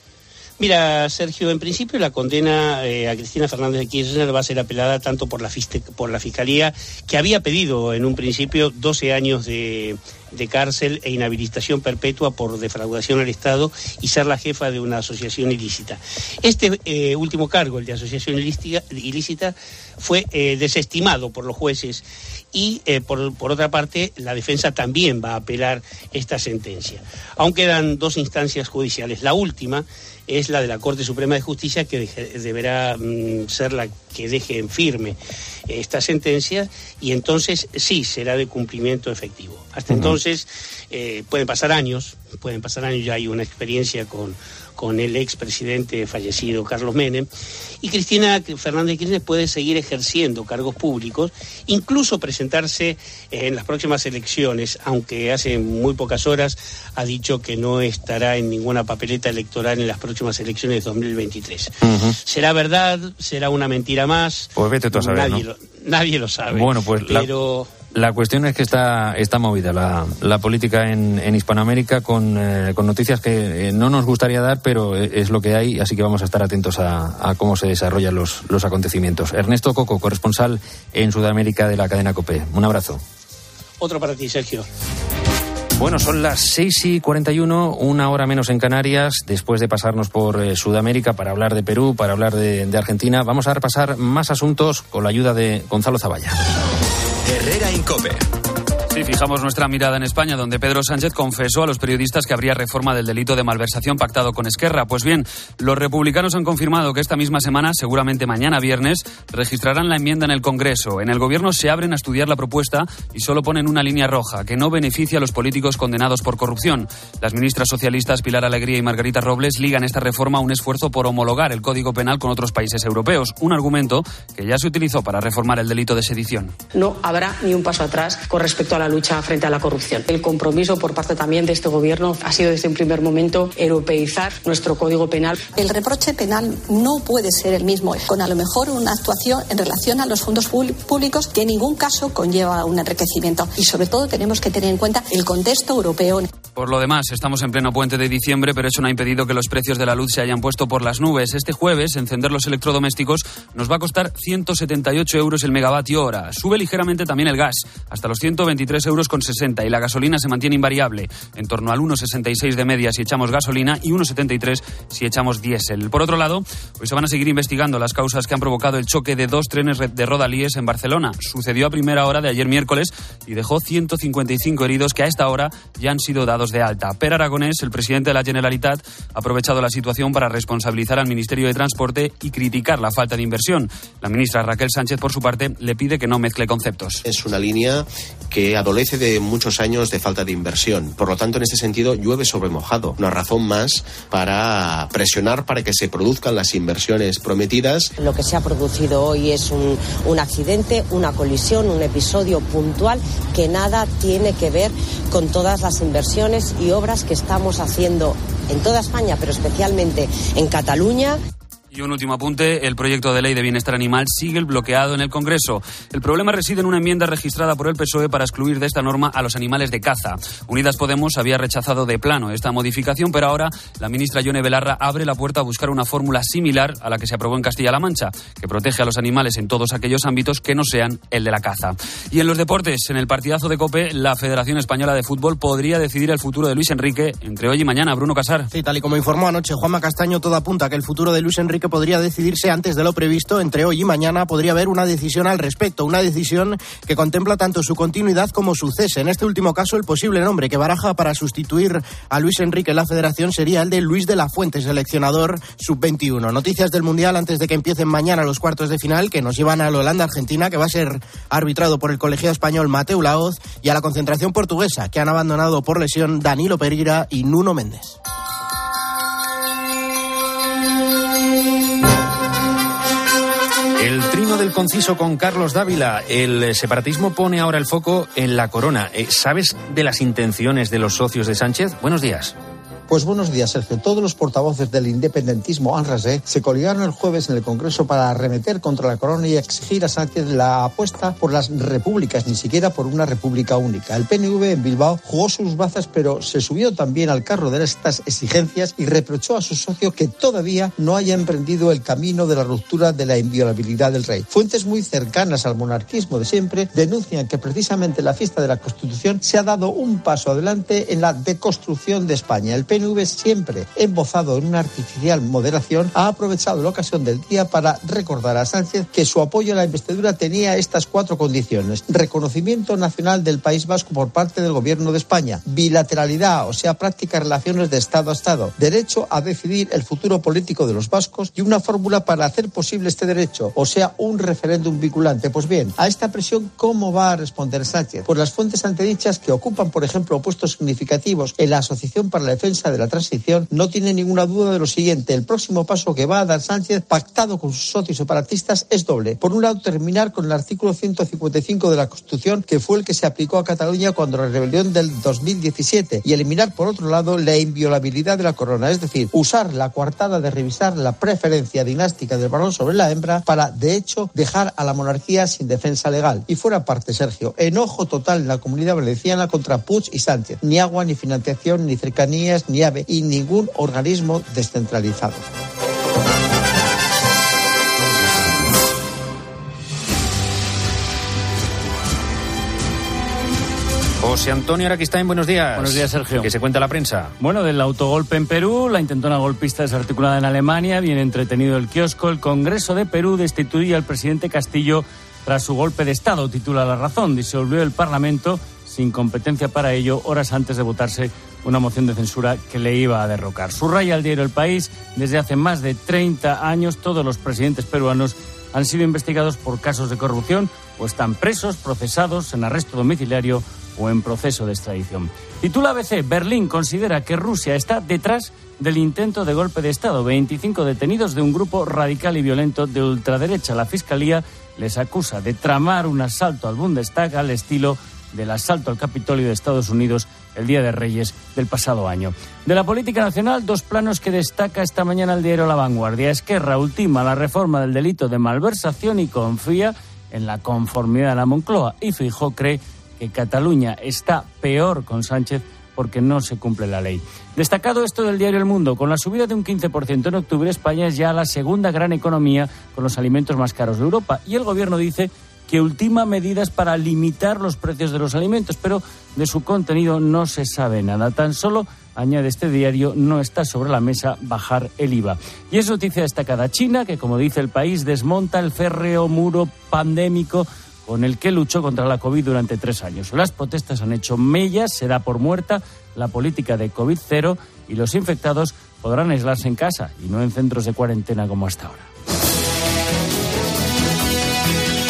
Mira, Sergio, en principio la condena eh, a Cristina Fernández de Kirchner va a ser apelada tanto por la, fiste, por la Fiscalía, que había pedido en un principio doce años de, de cárcel e inhabilitación perpetua por defraudación al Estado y ser la jefa de una asociación ilícita. Este eh, último cargo, el de asociación ilícita, ilícita fue eh, desestimado por los jueces y, eh, por, por otra parte, la defensa también va a apelar esta sentencia. Aún quedan dos instancias judiciales. La última es la de la Corte Suprema de Justicia, que deje, deberá mm, ser la que deje en firme eh, esta sentencia, y entonces sí será de cumplimiento efectivo. Hasta uh-huh. entonces eh, pueden pasar años, pueden pasar años, ya hay una experiencia con, con el expresidente fallecido Carlos Menem, y Cristina Fernández de Kirchner puede seguir ejerciendo cargos públicos, incluso presentarse en las próximas elecciones, aunque hace muy pocas horas ha dicho que no estará en ninguna papeleta electoral en las próximas elecciones de dos mil veintitrés. Uh-huh. ¿Será verdad? ¿Será una mentira más? Pues vete tú a saber, nadie, ¿no? lo, nadie lo sabe. Bueno, pues pero... la... La cuestión es que está, está movida la, la política en, en Hispanoamérica con, eh, con noticias que eh, no nos gustaría dar, pero es lo que hay, así que vamos a estar atentos a, a cómo se desarrollan los, los acontecimientos. Ernesto Coco, corresponsal en Sudamérica de la cadena COPE. Un abrazo. Otro para ti, Sergio. Bueno, son las seis y cuarenta y uno, una hora menos en Canarias, después de pasarnos por eh, Sudamérica para hablar de Perú, para hablar de, de Argentina. Vamos a repasar más asuntos con la ayuda de Gonzalo Zavalla. Herrera en COPE. Sí, fijamos nuestra mirada en España, donde Pedro Sánchez confesó a los periodistas que habría reforma del delito de malversación pactado con Esquerra. Pues bien, los republicanos han confirmado que esta misma semana, seguramente mañana viernes, registrarán la enmienda en el Congreso. En el Gobierno se abren a estudiar la propuesta y solo ponen una línea roja, que no beneficia a los políticos condenados por corrupción. Las ministras socialistas Pilar Alegría y Margarita Robles ligan esta reforma a un esfuerzo por homologar el Código Penal con otros países europeos, un argumento que ya se utilizó para reformar el delito de sedición. No habrá ni un paso atrás con respecto a la lucha frente a la corrupción. El compromiso por parte también de este Gobierno ha sido desde un primer momento europeizar nuestro Código Penal. El reproche penal no puede ser el mismo, con a lo mejor una actuación en relación a los fondos públicos que en ningún caso conlleva un enriquecimiento. Y sobre todo tenemos que tener en cuenta el contexto europeo. Por lo demás, estamos en pleno puente de diciembre, pero eso no ha impedido que los precios de la luz se hayan puesto por las nubes. Este jueves, encender los electrodomésticos nos va a costar ciento setenta y ocho euros el megavatio hora. Sube ligeramente también el gas, hasta los ciento veintitrés euros con sesenta, y la gasolina se mantiene invariable, en torno al uno coma sesenta y seis de media si echamos gasolina y uno coma setenta y tres si echamos diésel. Por otro lado, hoy se van a seguir investigando las causas que han provocado el choque de dos trenes de rodalíes en Barcelona. Sucedió a primera hora de ayer miércoles y dejó ciento cincuenta y cinco heridos que a esta hora ya han sido dados de alta. Per Aragonés, el presidente de la Generalitat, ha aprovechado la situación para responsabilizar al Ministerio de Transporte y criticar la falta de inversión. La ministra Raquel Sánchez, por su parte, le pide que no mezcle conceptos. Es una línea que adolece de muchos años de falta de inversión. Por lo tanto, en este sentido, llueve sobre mojado. Una razón más para presionar para que se produzcan las inversiones prometidas. Lo que se ha producido hoy es un, un accidente, una colisión, un episodio puntual que nada tiene que ver con todas las inversiones y obras que estamos haciendo en toda España, pero especialmente en Cataluña. Y un último apunte, el proyecto de ley de bienestar animal sigue bloqueado en el Congreso. El problema reside en una enmienda registrada por el P S O E para excluir de esta norma a los animales de caza. Unidas Podemos había rechazado de plano esta modificación, pero ahora la ministra Yone Belarra abre la puerta a buscar una fórmula similar a la que se aprobó en Castilla-La Mancha, que protege a los animales en todos aquellos ámbitos que no sean el de la caza. Y en los deportes, en el partidazo de COPE, la Federación Española de Fútbol podría decidir el futuro de Luis Enrique entre hoy y mañana. Bruno Casar. Sí, tal y como informó anoche Juanma Castaño, todo apunta a que el futuro de Luis Enrique podría decidirse antes de lo previsto. Entre hoy y mañana podría haber una decisión al respecto, una decisión que contempla tanto su continuidad como su cese. En este último caso, el posible nombre que baraja para sustituir a Luis Enrique en la Federación sería el de Luis de la Fuente, seleccionador sub veintiuno. Noticias del Mundial antes de que empiecen mañana los cuartos de final, que nos llevan a la Holanda-Argentina, que va a ser arbitrado por el colegiado español Mateu Laoz, y a la concentración portuguesa, que han abandonado por lesión Danilo Pereira y Nuno Méndez. El trino del conciso con Carlos Dávila. El separatismo pone ahora el foco en la corona. ¿Sabes de las intenciones de los socios de Sánchez? Buenos días. Pues buenos días, Sergio. Todos los portavoces del independentismo en rasé se coligaron el jueves en el Congreso para arremeter contra la corona y exigir a Sánchez la apuesta por las repúblicas, ni siquiera por una república única. El P N V en Bilbao jugó sus bazas, pero se subió también al carro de estas exigencias y reprochó a su socio que todavía no haya emprendido el camino de la ruptura de la inviolabilidad del rey. Fuentes muy cercanas al monarquismo de siempre denuncian que precisamente la fiesta de la Constitución se ha dado un paso adelante en la deconstrucción de España. El P N V, siempre embozado en una artificial moderación, ha aprovechado la ocasión del día para recordar a Sánchez que su apoyo a la investidura tenía estas cuatro condiciones: reconocimiento nacional del País Vasco por parte del Gobierno de España, bilateralidad, o sea, prácticas relaciones de Estado a Estado, derecho a decidir el futuro político de los vascos y una fórmula para hacer posible este derecho, o sea, un referéndum vinculante. Pues bien, a esta presión, ¿cómo va a responder Sánchez? Pues las fuentes antedichas, que ocupan, por ejemplo, puestos significativos en la Asociación para la Defensa de la Transición, no tiene ninguna duda de lo siguiente: el próximo paso que va a dar Sánchez, pactado con sus socios separatistas, es doble. Por un lado, terminar con el artículo ciento cincuenta y cinco de la Constitución, que fue el que se aplicó a Cataluña cuando la rebelión del dos mil diecisiete, y eliminar, por otro lado, la inviolabilidad de la corona, es decir, usar la coartada de revisar la preferencia dinástica del varón sobre la hembra para, de hecho, dejar a la monarquía sin defensa legal. Y fuera parte, Sergio, enojo total en la Comunidad Valenciana contra Puig y Sánchez. Ni agua, ni financiación, ni cercanías, ni AVE y ningún organismo descentralizado. José Antonio Araquistáin, buenos días. Buenos días, Sergio. ¿Qué se cuenta la prensa? Bueno, del autogolpe en Perú, la intentona golpista desarticulada en Alemania, bien entretenido el kiosco. El Congreso de Perú destituye al presidente Castillo tras su golpe de Estado, titula La Razón. Disolvió el Parlamento sin competencia para ello, horas antes de votarse una moción de censura que le iba a derrocar. Subraya el diario El País: desde hace más de treinta años todos los presidentes peruanos han sido investigados por casos de corrupción o están presos, procesados, en arresto domiciliario o en proceso de extradición. Titula A B C: Berlín considera que Rusia está detrás del intento de golpe de Estado. veinticinco detenidos de un grupo radical y violento de ultraderecha. La Fiscalía les acusa de tramar un asalto al Bundestag al estilo del asalto al Capitolio de Estados Unidos el Día de Reyes del pasado año. De la política nacional, dos planos que destaca esta mañana el diario La Vanguardia. Esquerra ultima la reforma del delito de malversación y confía en la conformidad de la Moncloa. Y Feijóo cree que Cataluña está peor con Sánchez porque no se cumple la ley. Destacado esto del diario El Mundo: con la subida de un quince por ciento en octubre, España es ya la segunda gran economía con los alimentos más caros de Europa. Y el gobierno dice que ultima medidas para limitar los precios de los alimentos, pero de su contenido no se sabe nada. Tan solo, añade este diario, no está sobre la mesa bajar el I V A. Y es noticia destacada China, que, como dice El País, desmonta el férreo muro pandémico con el que luchó contra la COVID durante tres años. Las protestas han hecho mella, se da por muerta la política de COVID cero y los infectados podrán aislarse en casa y no en centros de cuarentena como hasta ahora.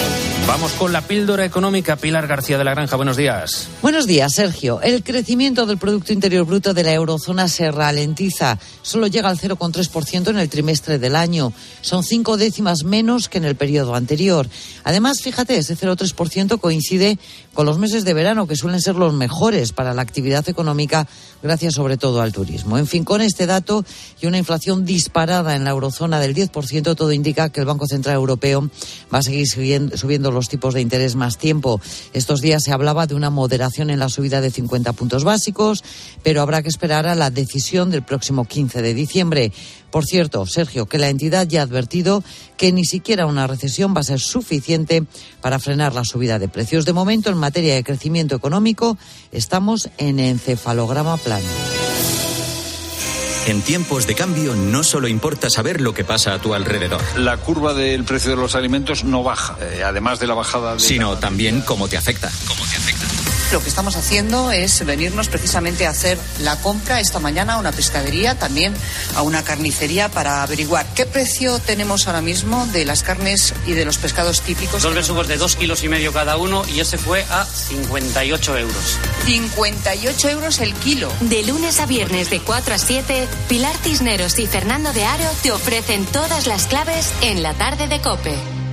Vamos con la píldora económica. Pilar García de la Granja, buenos días. Buenos días, Sergio. El crecimiento del Producto Interior Bruto de la eurozona se ralentiza. Solo llega al cero coma tres por ciento en el trimestre del año. Son cinco décimas menos que en el periodo anterior. Además, fíjate, ese cero coma tres por ciento coincide con los meses de verano, que suelen ser los mejores para la actividad económica, gracias sobre todo al turismo. En fin, con este dato y una inflación disparada en la eurozona del diez por ciento, todo indica que el Banco Central Europeo va a seguir subiendo los tipos de interés más tiempo. Estos días se hablaba de una moderación en la subida de cincuenta puntos básicos, pero habrá que esperar a la decisión del próximo quince de diciembre. Por cierto, Sergio, que la entidad ya ha advertido que ni siquiera una recesión va a ser suficiente para frenar la subida de precios. De momento, en materia de crecimiento económico, estamos en encefalograma plano. En tiempos de cambio no solo importa saber lo que pasa a tu alrededor. La curva del precio de los alimentos no baja, eh, además de la bajada de... Sino la... también cómo te afecta. ¿Cómo te afecta? Lo que estamos haciendo es venirnos precisamente a hacer la compra esta mañana a una pescadería, también a una carnicería, para averiguar qué precio tenemos ahora mismo de las carnes y de los pescados típicos. Dos besugos de dos kilos y medio cada uno y ese fue a cincuenta y ocho euros. cincuenta y ocho euros el kilo. De lunes a viernes de cuatro a siete, Pilar Cisneros y Fernando de Aro te ofrecen todas las claves en la tarde de COPE.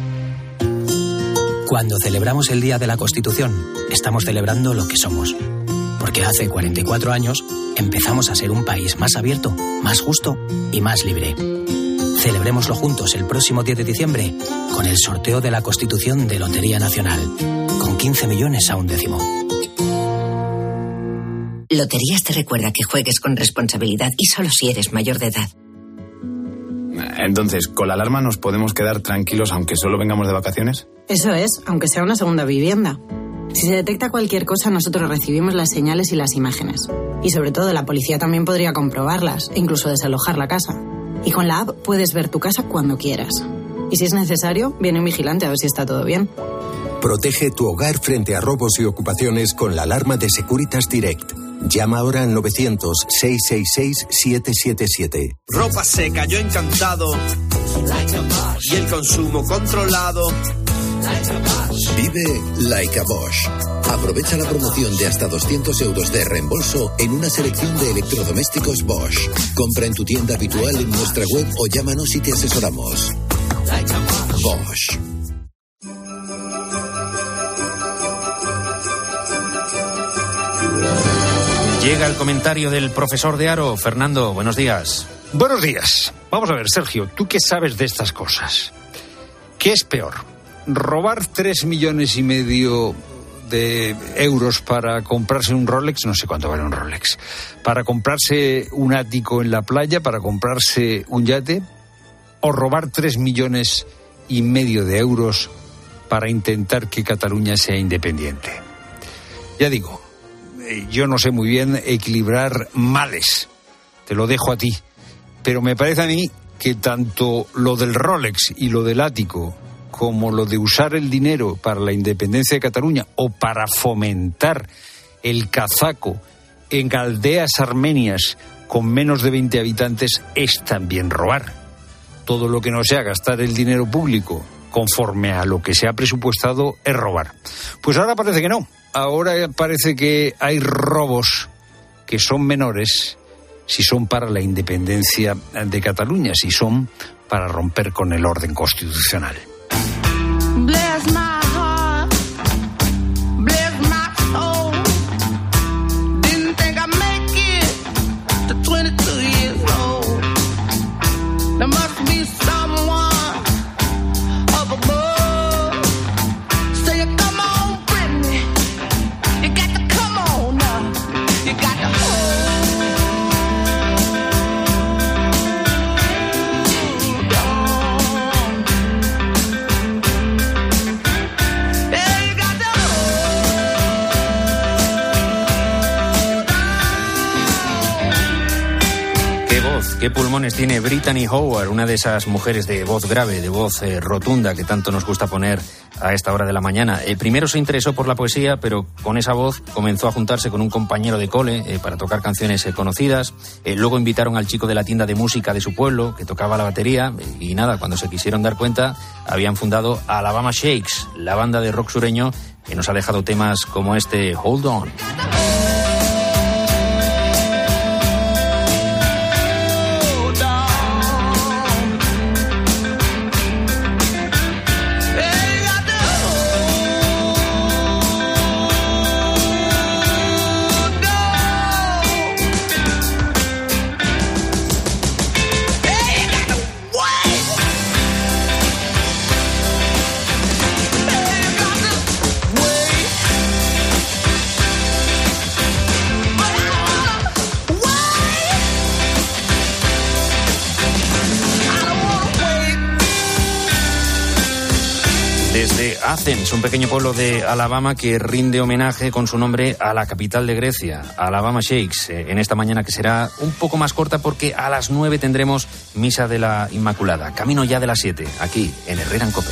Cuando celebramos el Día de la Constitución, estamos celebrando lo que somos. Porque hace cuarenta y cuatro años empezamos a ser un país más abierto, más justo y más libre. Celebrémoslo juntos el próximo diez de diciembre con el sorteo de la Constitución de Lotería Nacional, con quince millones a un décimo. Loterías te recuerda que juegues con responsabilidad y solo si eres mayor de edad. Entonces, ¿con la alarma nos podemos quedar tranquilos aunque solo vengamos de vacaciones? Eso es, aunque sea una segunda vivienda. Si se detecta cualquier cosa, nosotros recibimos las señales y las imágenes. Y sobre todo, la policía también podría comprobarlas e incluso desalojar la casa. Y con la app puedes ver tu casa cuando quieras. Y si es necesario, viene un vigilante a ver si está todo bien. Protege tu hogar frente a robos y ocupaciones con la alarma de Securitas Direct. Llama ahora al novecientos, seiscientos sesenta y seis, setecientos setenta y siete. Ropa seca, yo encantado. Y el consumo controlado. Vive like a Bosch. Aprovecha la promoción de hasta doscientos euros de reembolso en una selección de electrodomésticos Bosch. Compra en tu tienda habitual, en nuestra web o llámanos y te asesoramos. Bosch. Llega el comentario del profesor de Aro. Fernando, buenos días. Buenos días. Vamos a ver, Sergio, ¿tú qué sabes de estas cosas? ¿Qué es peor? ¿Robar tres millones y medio de euros para comprarse un Rolex? No sé cuánto vale un Rolex. ¿Para comprarse un ático en la playa? ¿Para comprarse un yate? ¿O robar tres millones y medio de euros para intentar que Cataluña sea independiente? Ya digo, yo no sé muy bien equilibrar males, te lo dejo a ti, pero me parece a mí que tanto lo del Rolex y lo del ático, como lo de usar el dinero para la independencia de Cataluña o para fomentar el cazaco en aldeas armenias con menos de veinte habitantes, es también robar. Todo lo que no sea gastar el dinero público conforme a lo que se ha presupuestado es robar. Pues ahora parece que no. Ahora parece que hay robos que son menores si son para la independencia de Cataluña, si son para romper con el orden constitucional. Bless my heart, bless my soul. Didn't think I'd make it to twenty-two years old. There must be someone up above. Say, come on, Britney. You got to come on now. You got to hold on. ¿Qué pulmones tiene Brittany Howard, una de esas mujeres de voz grave, de voz eh, rotunda que tanto nos gusta poner a esta hora de la mañana? Eh, primero se interesó por la poesía, pero con esa voz comenzó a juntarse con un compañero de cole eh, para tocar canciones eh, conocidas. Eh, luego invitaron al chico de la tienda de música de su pueblo, que tocaba la batería, eh, y nada, cuando se quisieron dar cuenta, habían fundado Alabama Shakes, la banda de rock sureño que nos ha dejado temas como este Hold On. Desde Athens, un pequeño pueblo de Alabama que rinde homenaje con su nombre a la capital de Grecia, Alabama Shakes, en esta mañana que será un poco más corta porque a las nueve tendremos Misa de la Inmaculada. Camino ya de las siete, aquí en Herrera en COPE.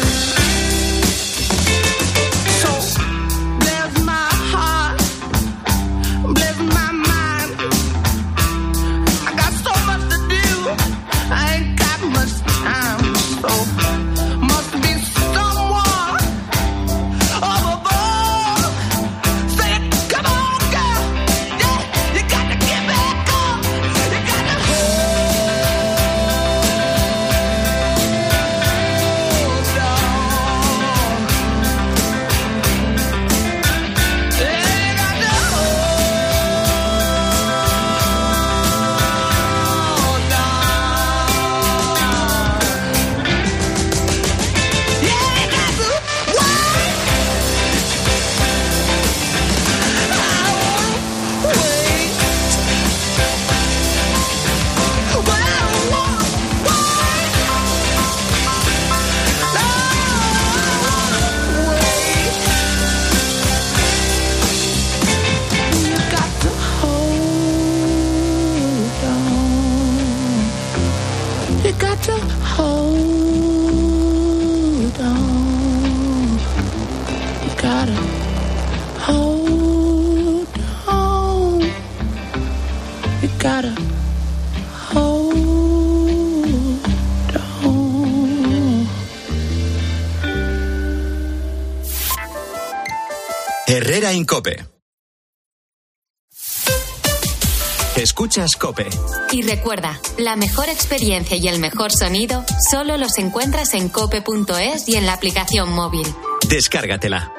Herrera en COPE. Escuchas COPE. Y recuerda, la mejor experiencia y el mejor sonido solo los encuentras en cope punto es y en la aplicación móvil. Descárgatela.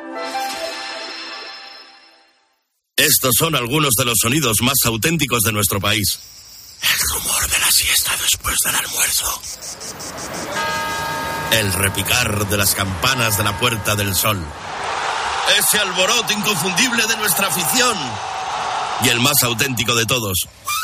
Estos son algunos de los sonidos más auténticos de nuestro país. El rumor de la siesta después del almuerzo. El repicar de las campanas de la Puerta del Sol. Ese alboroto inconfundible de nuestra afición. Y el más auténtico de todos.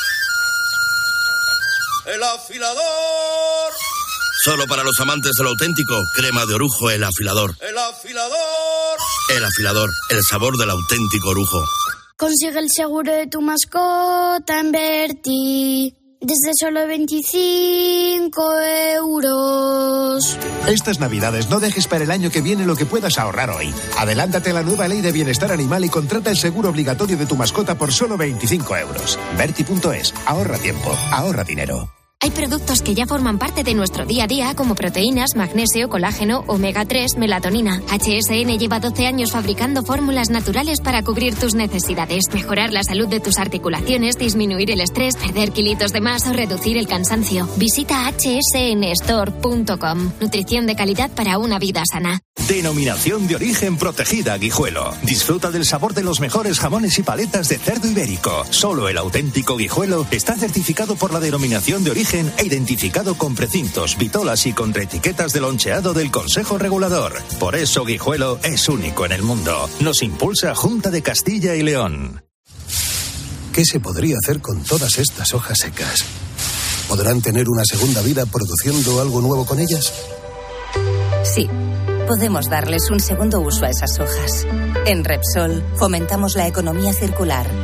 ¡El afilador! Solo para los amantes de lo auténtico, crema de orujo El Afilador. ¡El afilador! El Afilador, el sabor del auténtico orujo. Consigue el seguro de tu mascota en Berti. Desde solo veinticinco euros. Estas Navidades no dejes para el año que viene lo que puedas ahorrar hoy. Adelántate a la nueva Ley de Bienestar Animal y contrata el seguro obligatorio de tu mascota por solo veinticinco euros. Berti punto es. Ahorra tiempo. Ahorra dinero. Hay productos que ya forman parte de nuestro día a día, como proteínas, magnesio, colágeno, omega tres, melatonina. H S N lleva doce años fabricando fórmulas naturales para cubrir tus necesidades, mejorar la salud de tus articulaciones, disminuir el estrés, perder kilitos de más o reducir el cansancio. Visita hache ese ene store punto com. Nutrición de calidad para una vida sana. Denominación de origen protegida Guijuelo. Disfruta del sabor de los mejores jamones y paletas de cerdo ibérico. Solo el auténtico Guijuelo está certificado por la denominación de origen e identificado con precintos, vitolas y contraetiquetas de loncheado del Consejo Regulador. Por eso Guijuelo es único en el mundo. Nos impulsa Junta de Castilla y León. ¿Qué se podría hacer con todas estas hojas secas? ¿Podrán tener una segunda vida produciendo algo nuevo con ellas? Sí. Podemos darles un segundo uso a esas hojas. En Repsol fomentamos la economía circular.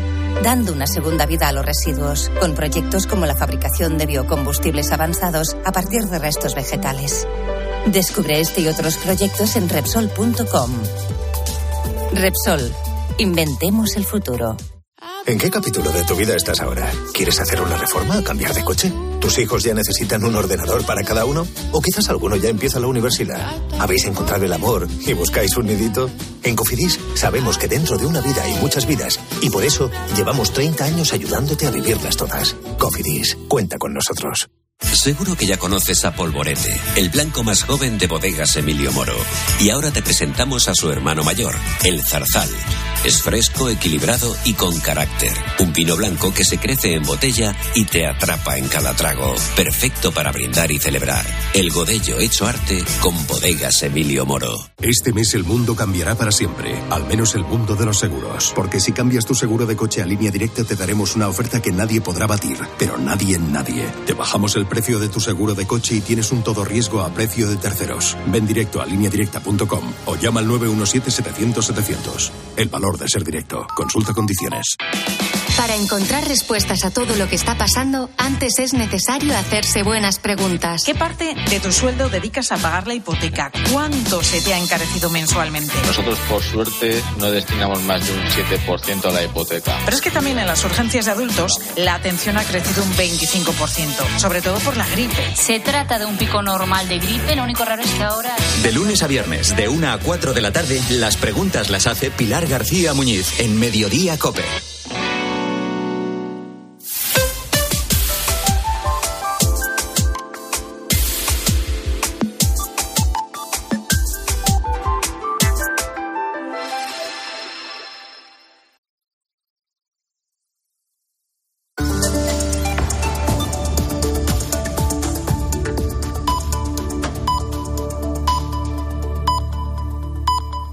dando una segunda vida a los residuos, con proyectos como la fabricación de biocombustibles avanzados a partir de restos vegetales. Descubre este y otros proyectos en Repsol punto com. Repsol. Inventemos el futuro. ¿En qué capítulo de tu vida estás ahora? ¿Quieres hacer una reforma o cambiar de coche? ¿Tus hijos ya necesitan un ordenador para cada uno? ¿O quizás alguno ya empieza la universidad? ¿Habéis encontrado el amor y buscáis un nidito? En Cofidis sabemos que dentro de una vida hay muchas vidas y por eso llevamos treinta años ayudándote a vivirlas todas. Cofidis, cuenta con nosotros. Seguro que ya conoces a Polvorete, el blanco más joven de Bodegas Emilio Moro. Y ahora te presentamos a su hermano mayor, el Zarzal. Es fresco, equilibrado y con carácter. Un vino blanco que se crece en botella y te atrapa en cada trago. Perfecto para brindar y celebrar. El Godello hecho arte con Bodegas Emilio Moro. Este mes el mundo cambiará para siempre, al menos el mundo de los seguros. Porque si cambias tu seguro de coche a Línea Directa te daremos una oferta que nadie podrá batir. Pero nadie en nadie. Te bajamos el precio de tu seguro de coche y tienes un todo riesgo a precio de terceros. Ven directo a línea directa punto com o llama al nueve uno siete, setecientos, setecientos. El valor de ser directo. Consulta condiciones. Para encontrar respuestas a todo lo que está pasando, antes es necesario hacerse buenas preguntas. ¿Qué parte de tu sueldo dedicas a pagar la hipoteca? ¿Cuánto se te ha encarecido mensualmente? Nosotros, por suerte, no destinamos más de un siete por ciento a la hipoteca. Pero es que también en las urgencias de adultos la atención ha crecido un veinticinco por ciento, sobre todo por la gripe. Se trata de un pico normal de gripe, lo único raro es que ahora... De lunes a viernes, de una a cuatro de la tarde, las preguntas las hace Pilar García Muñiz en Mediodía COPE.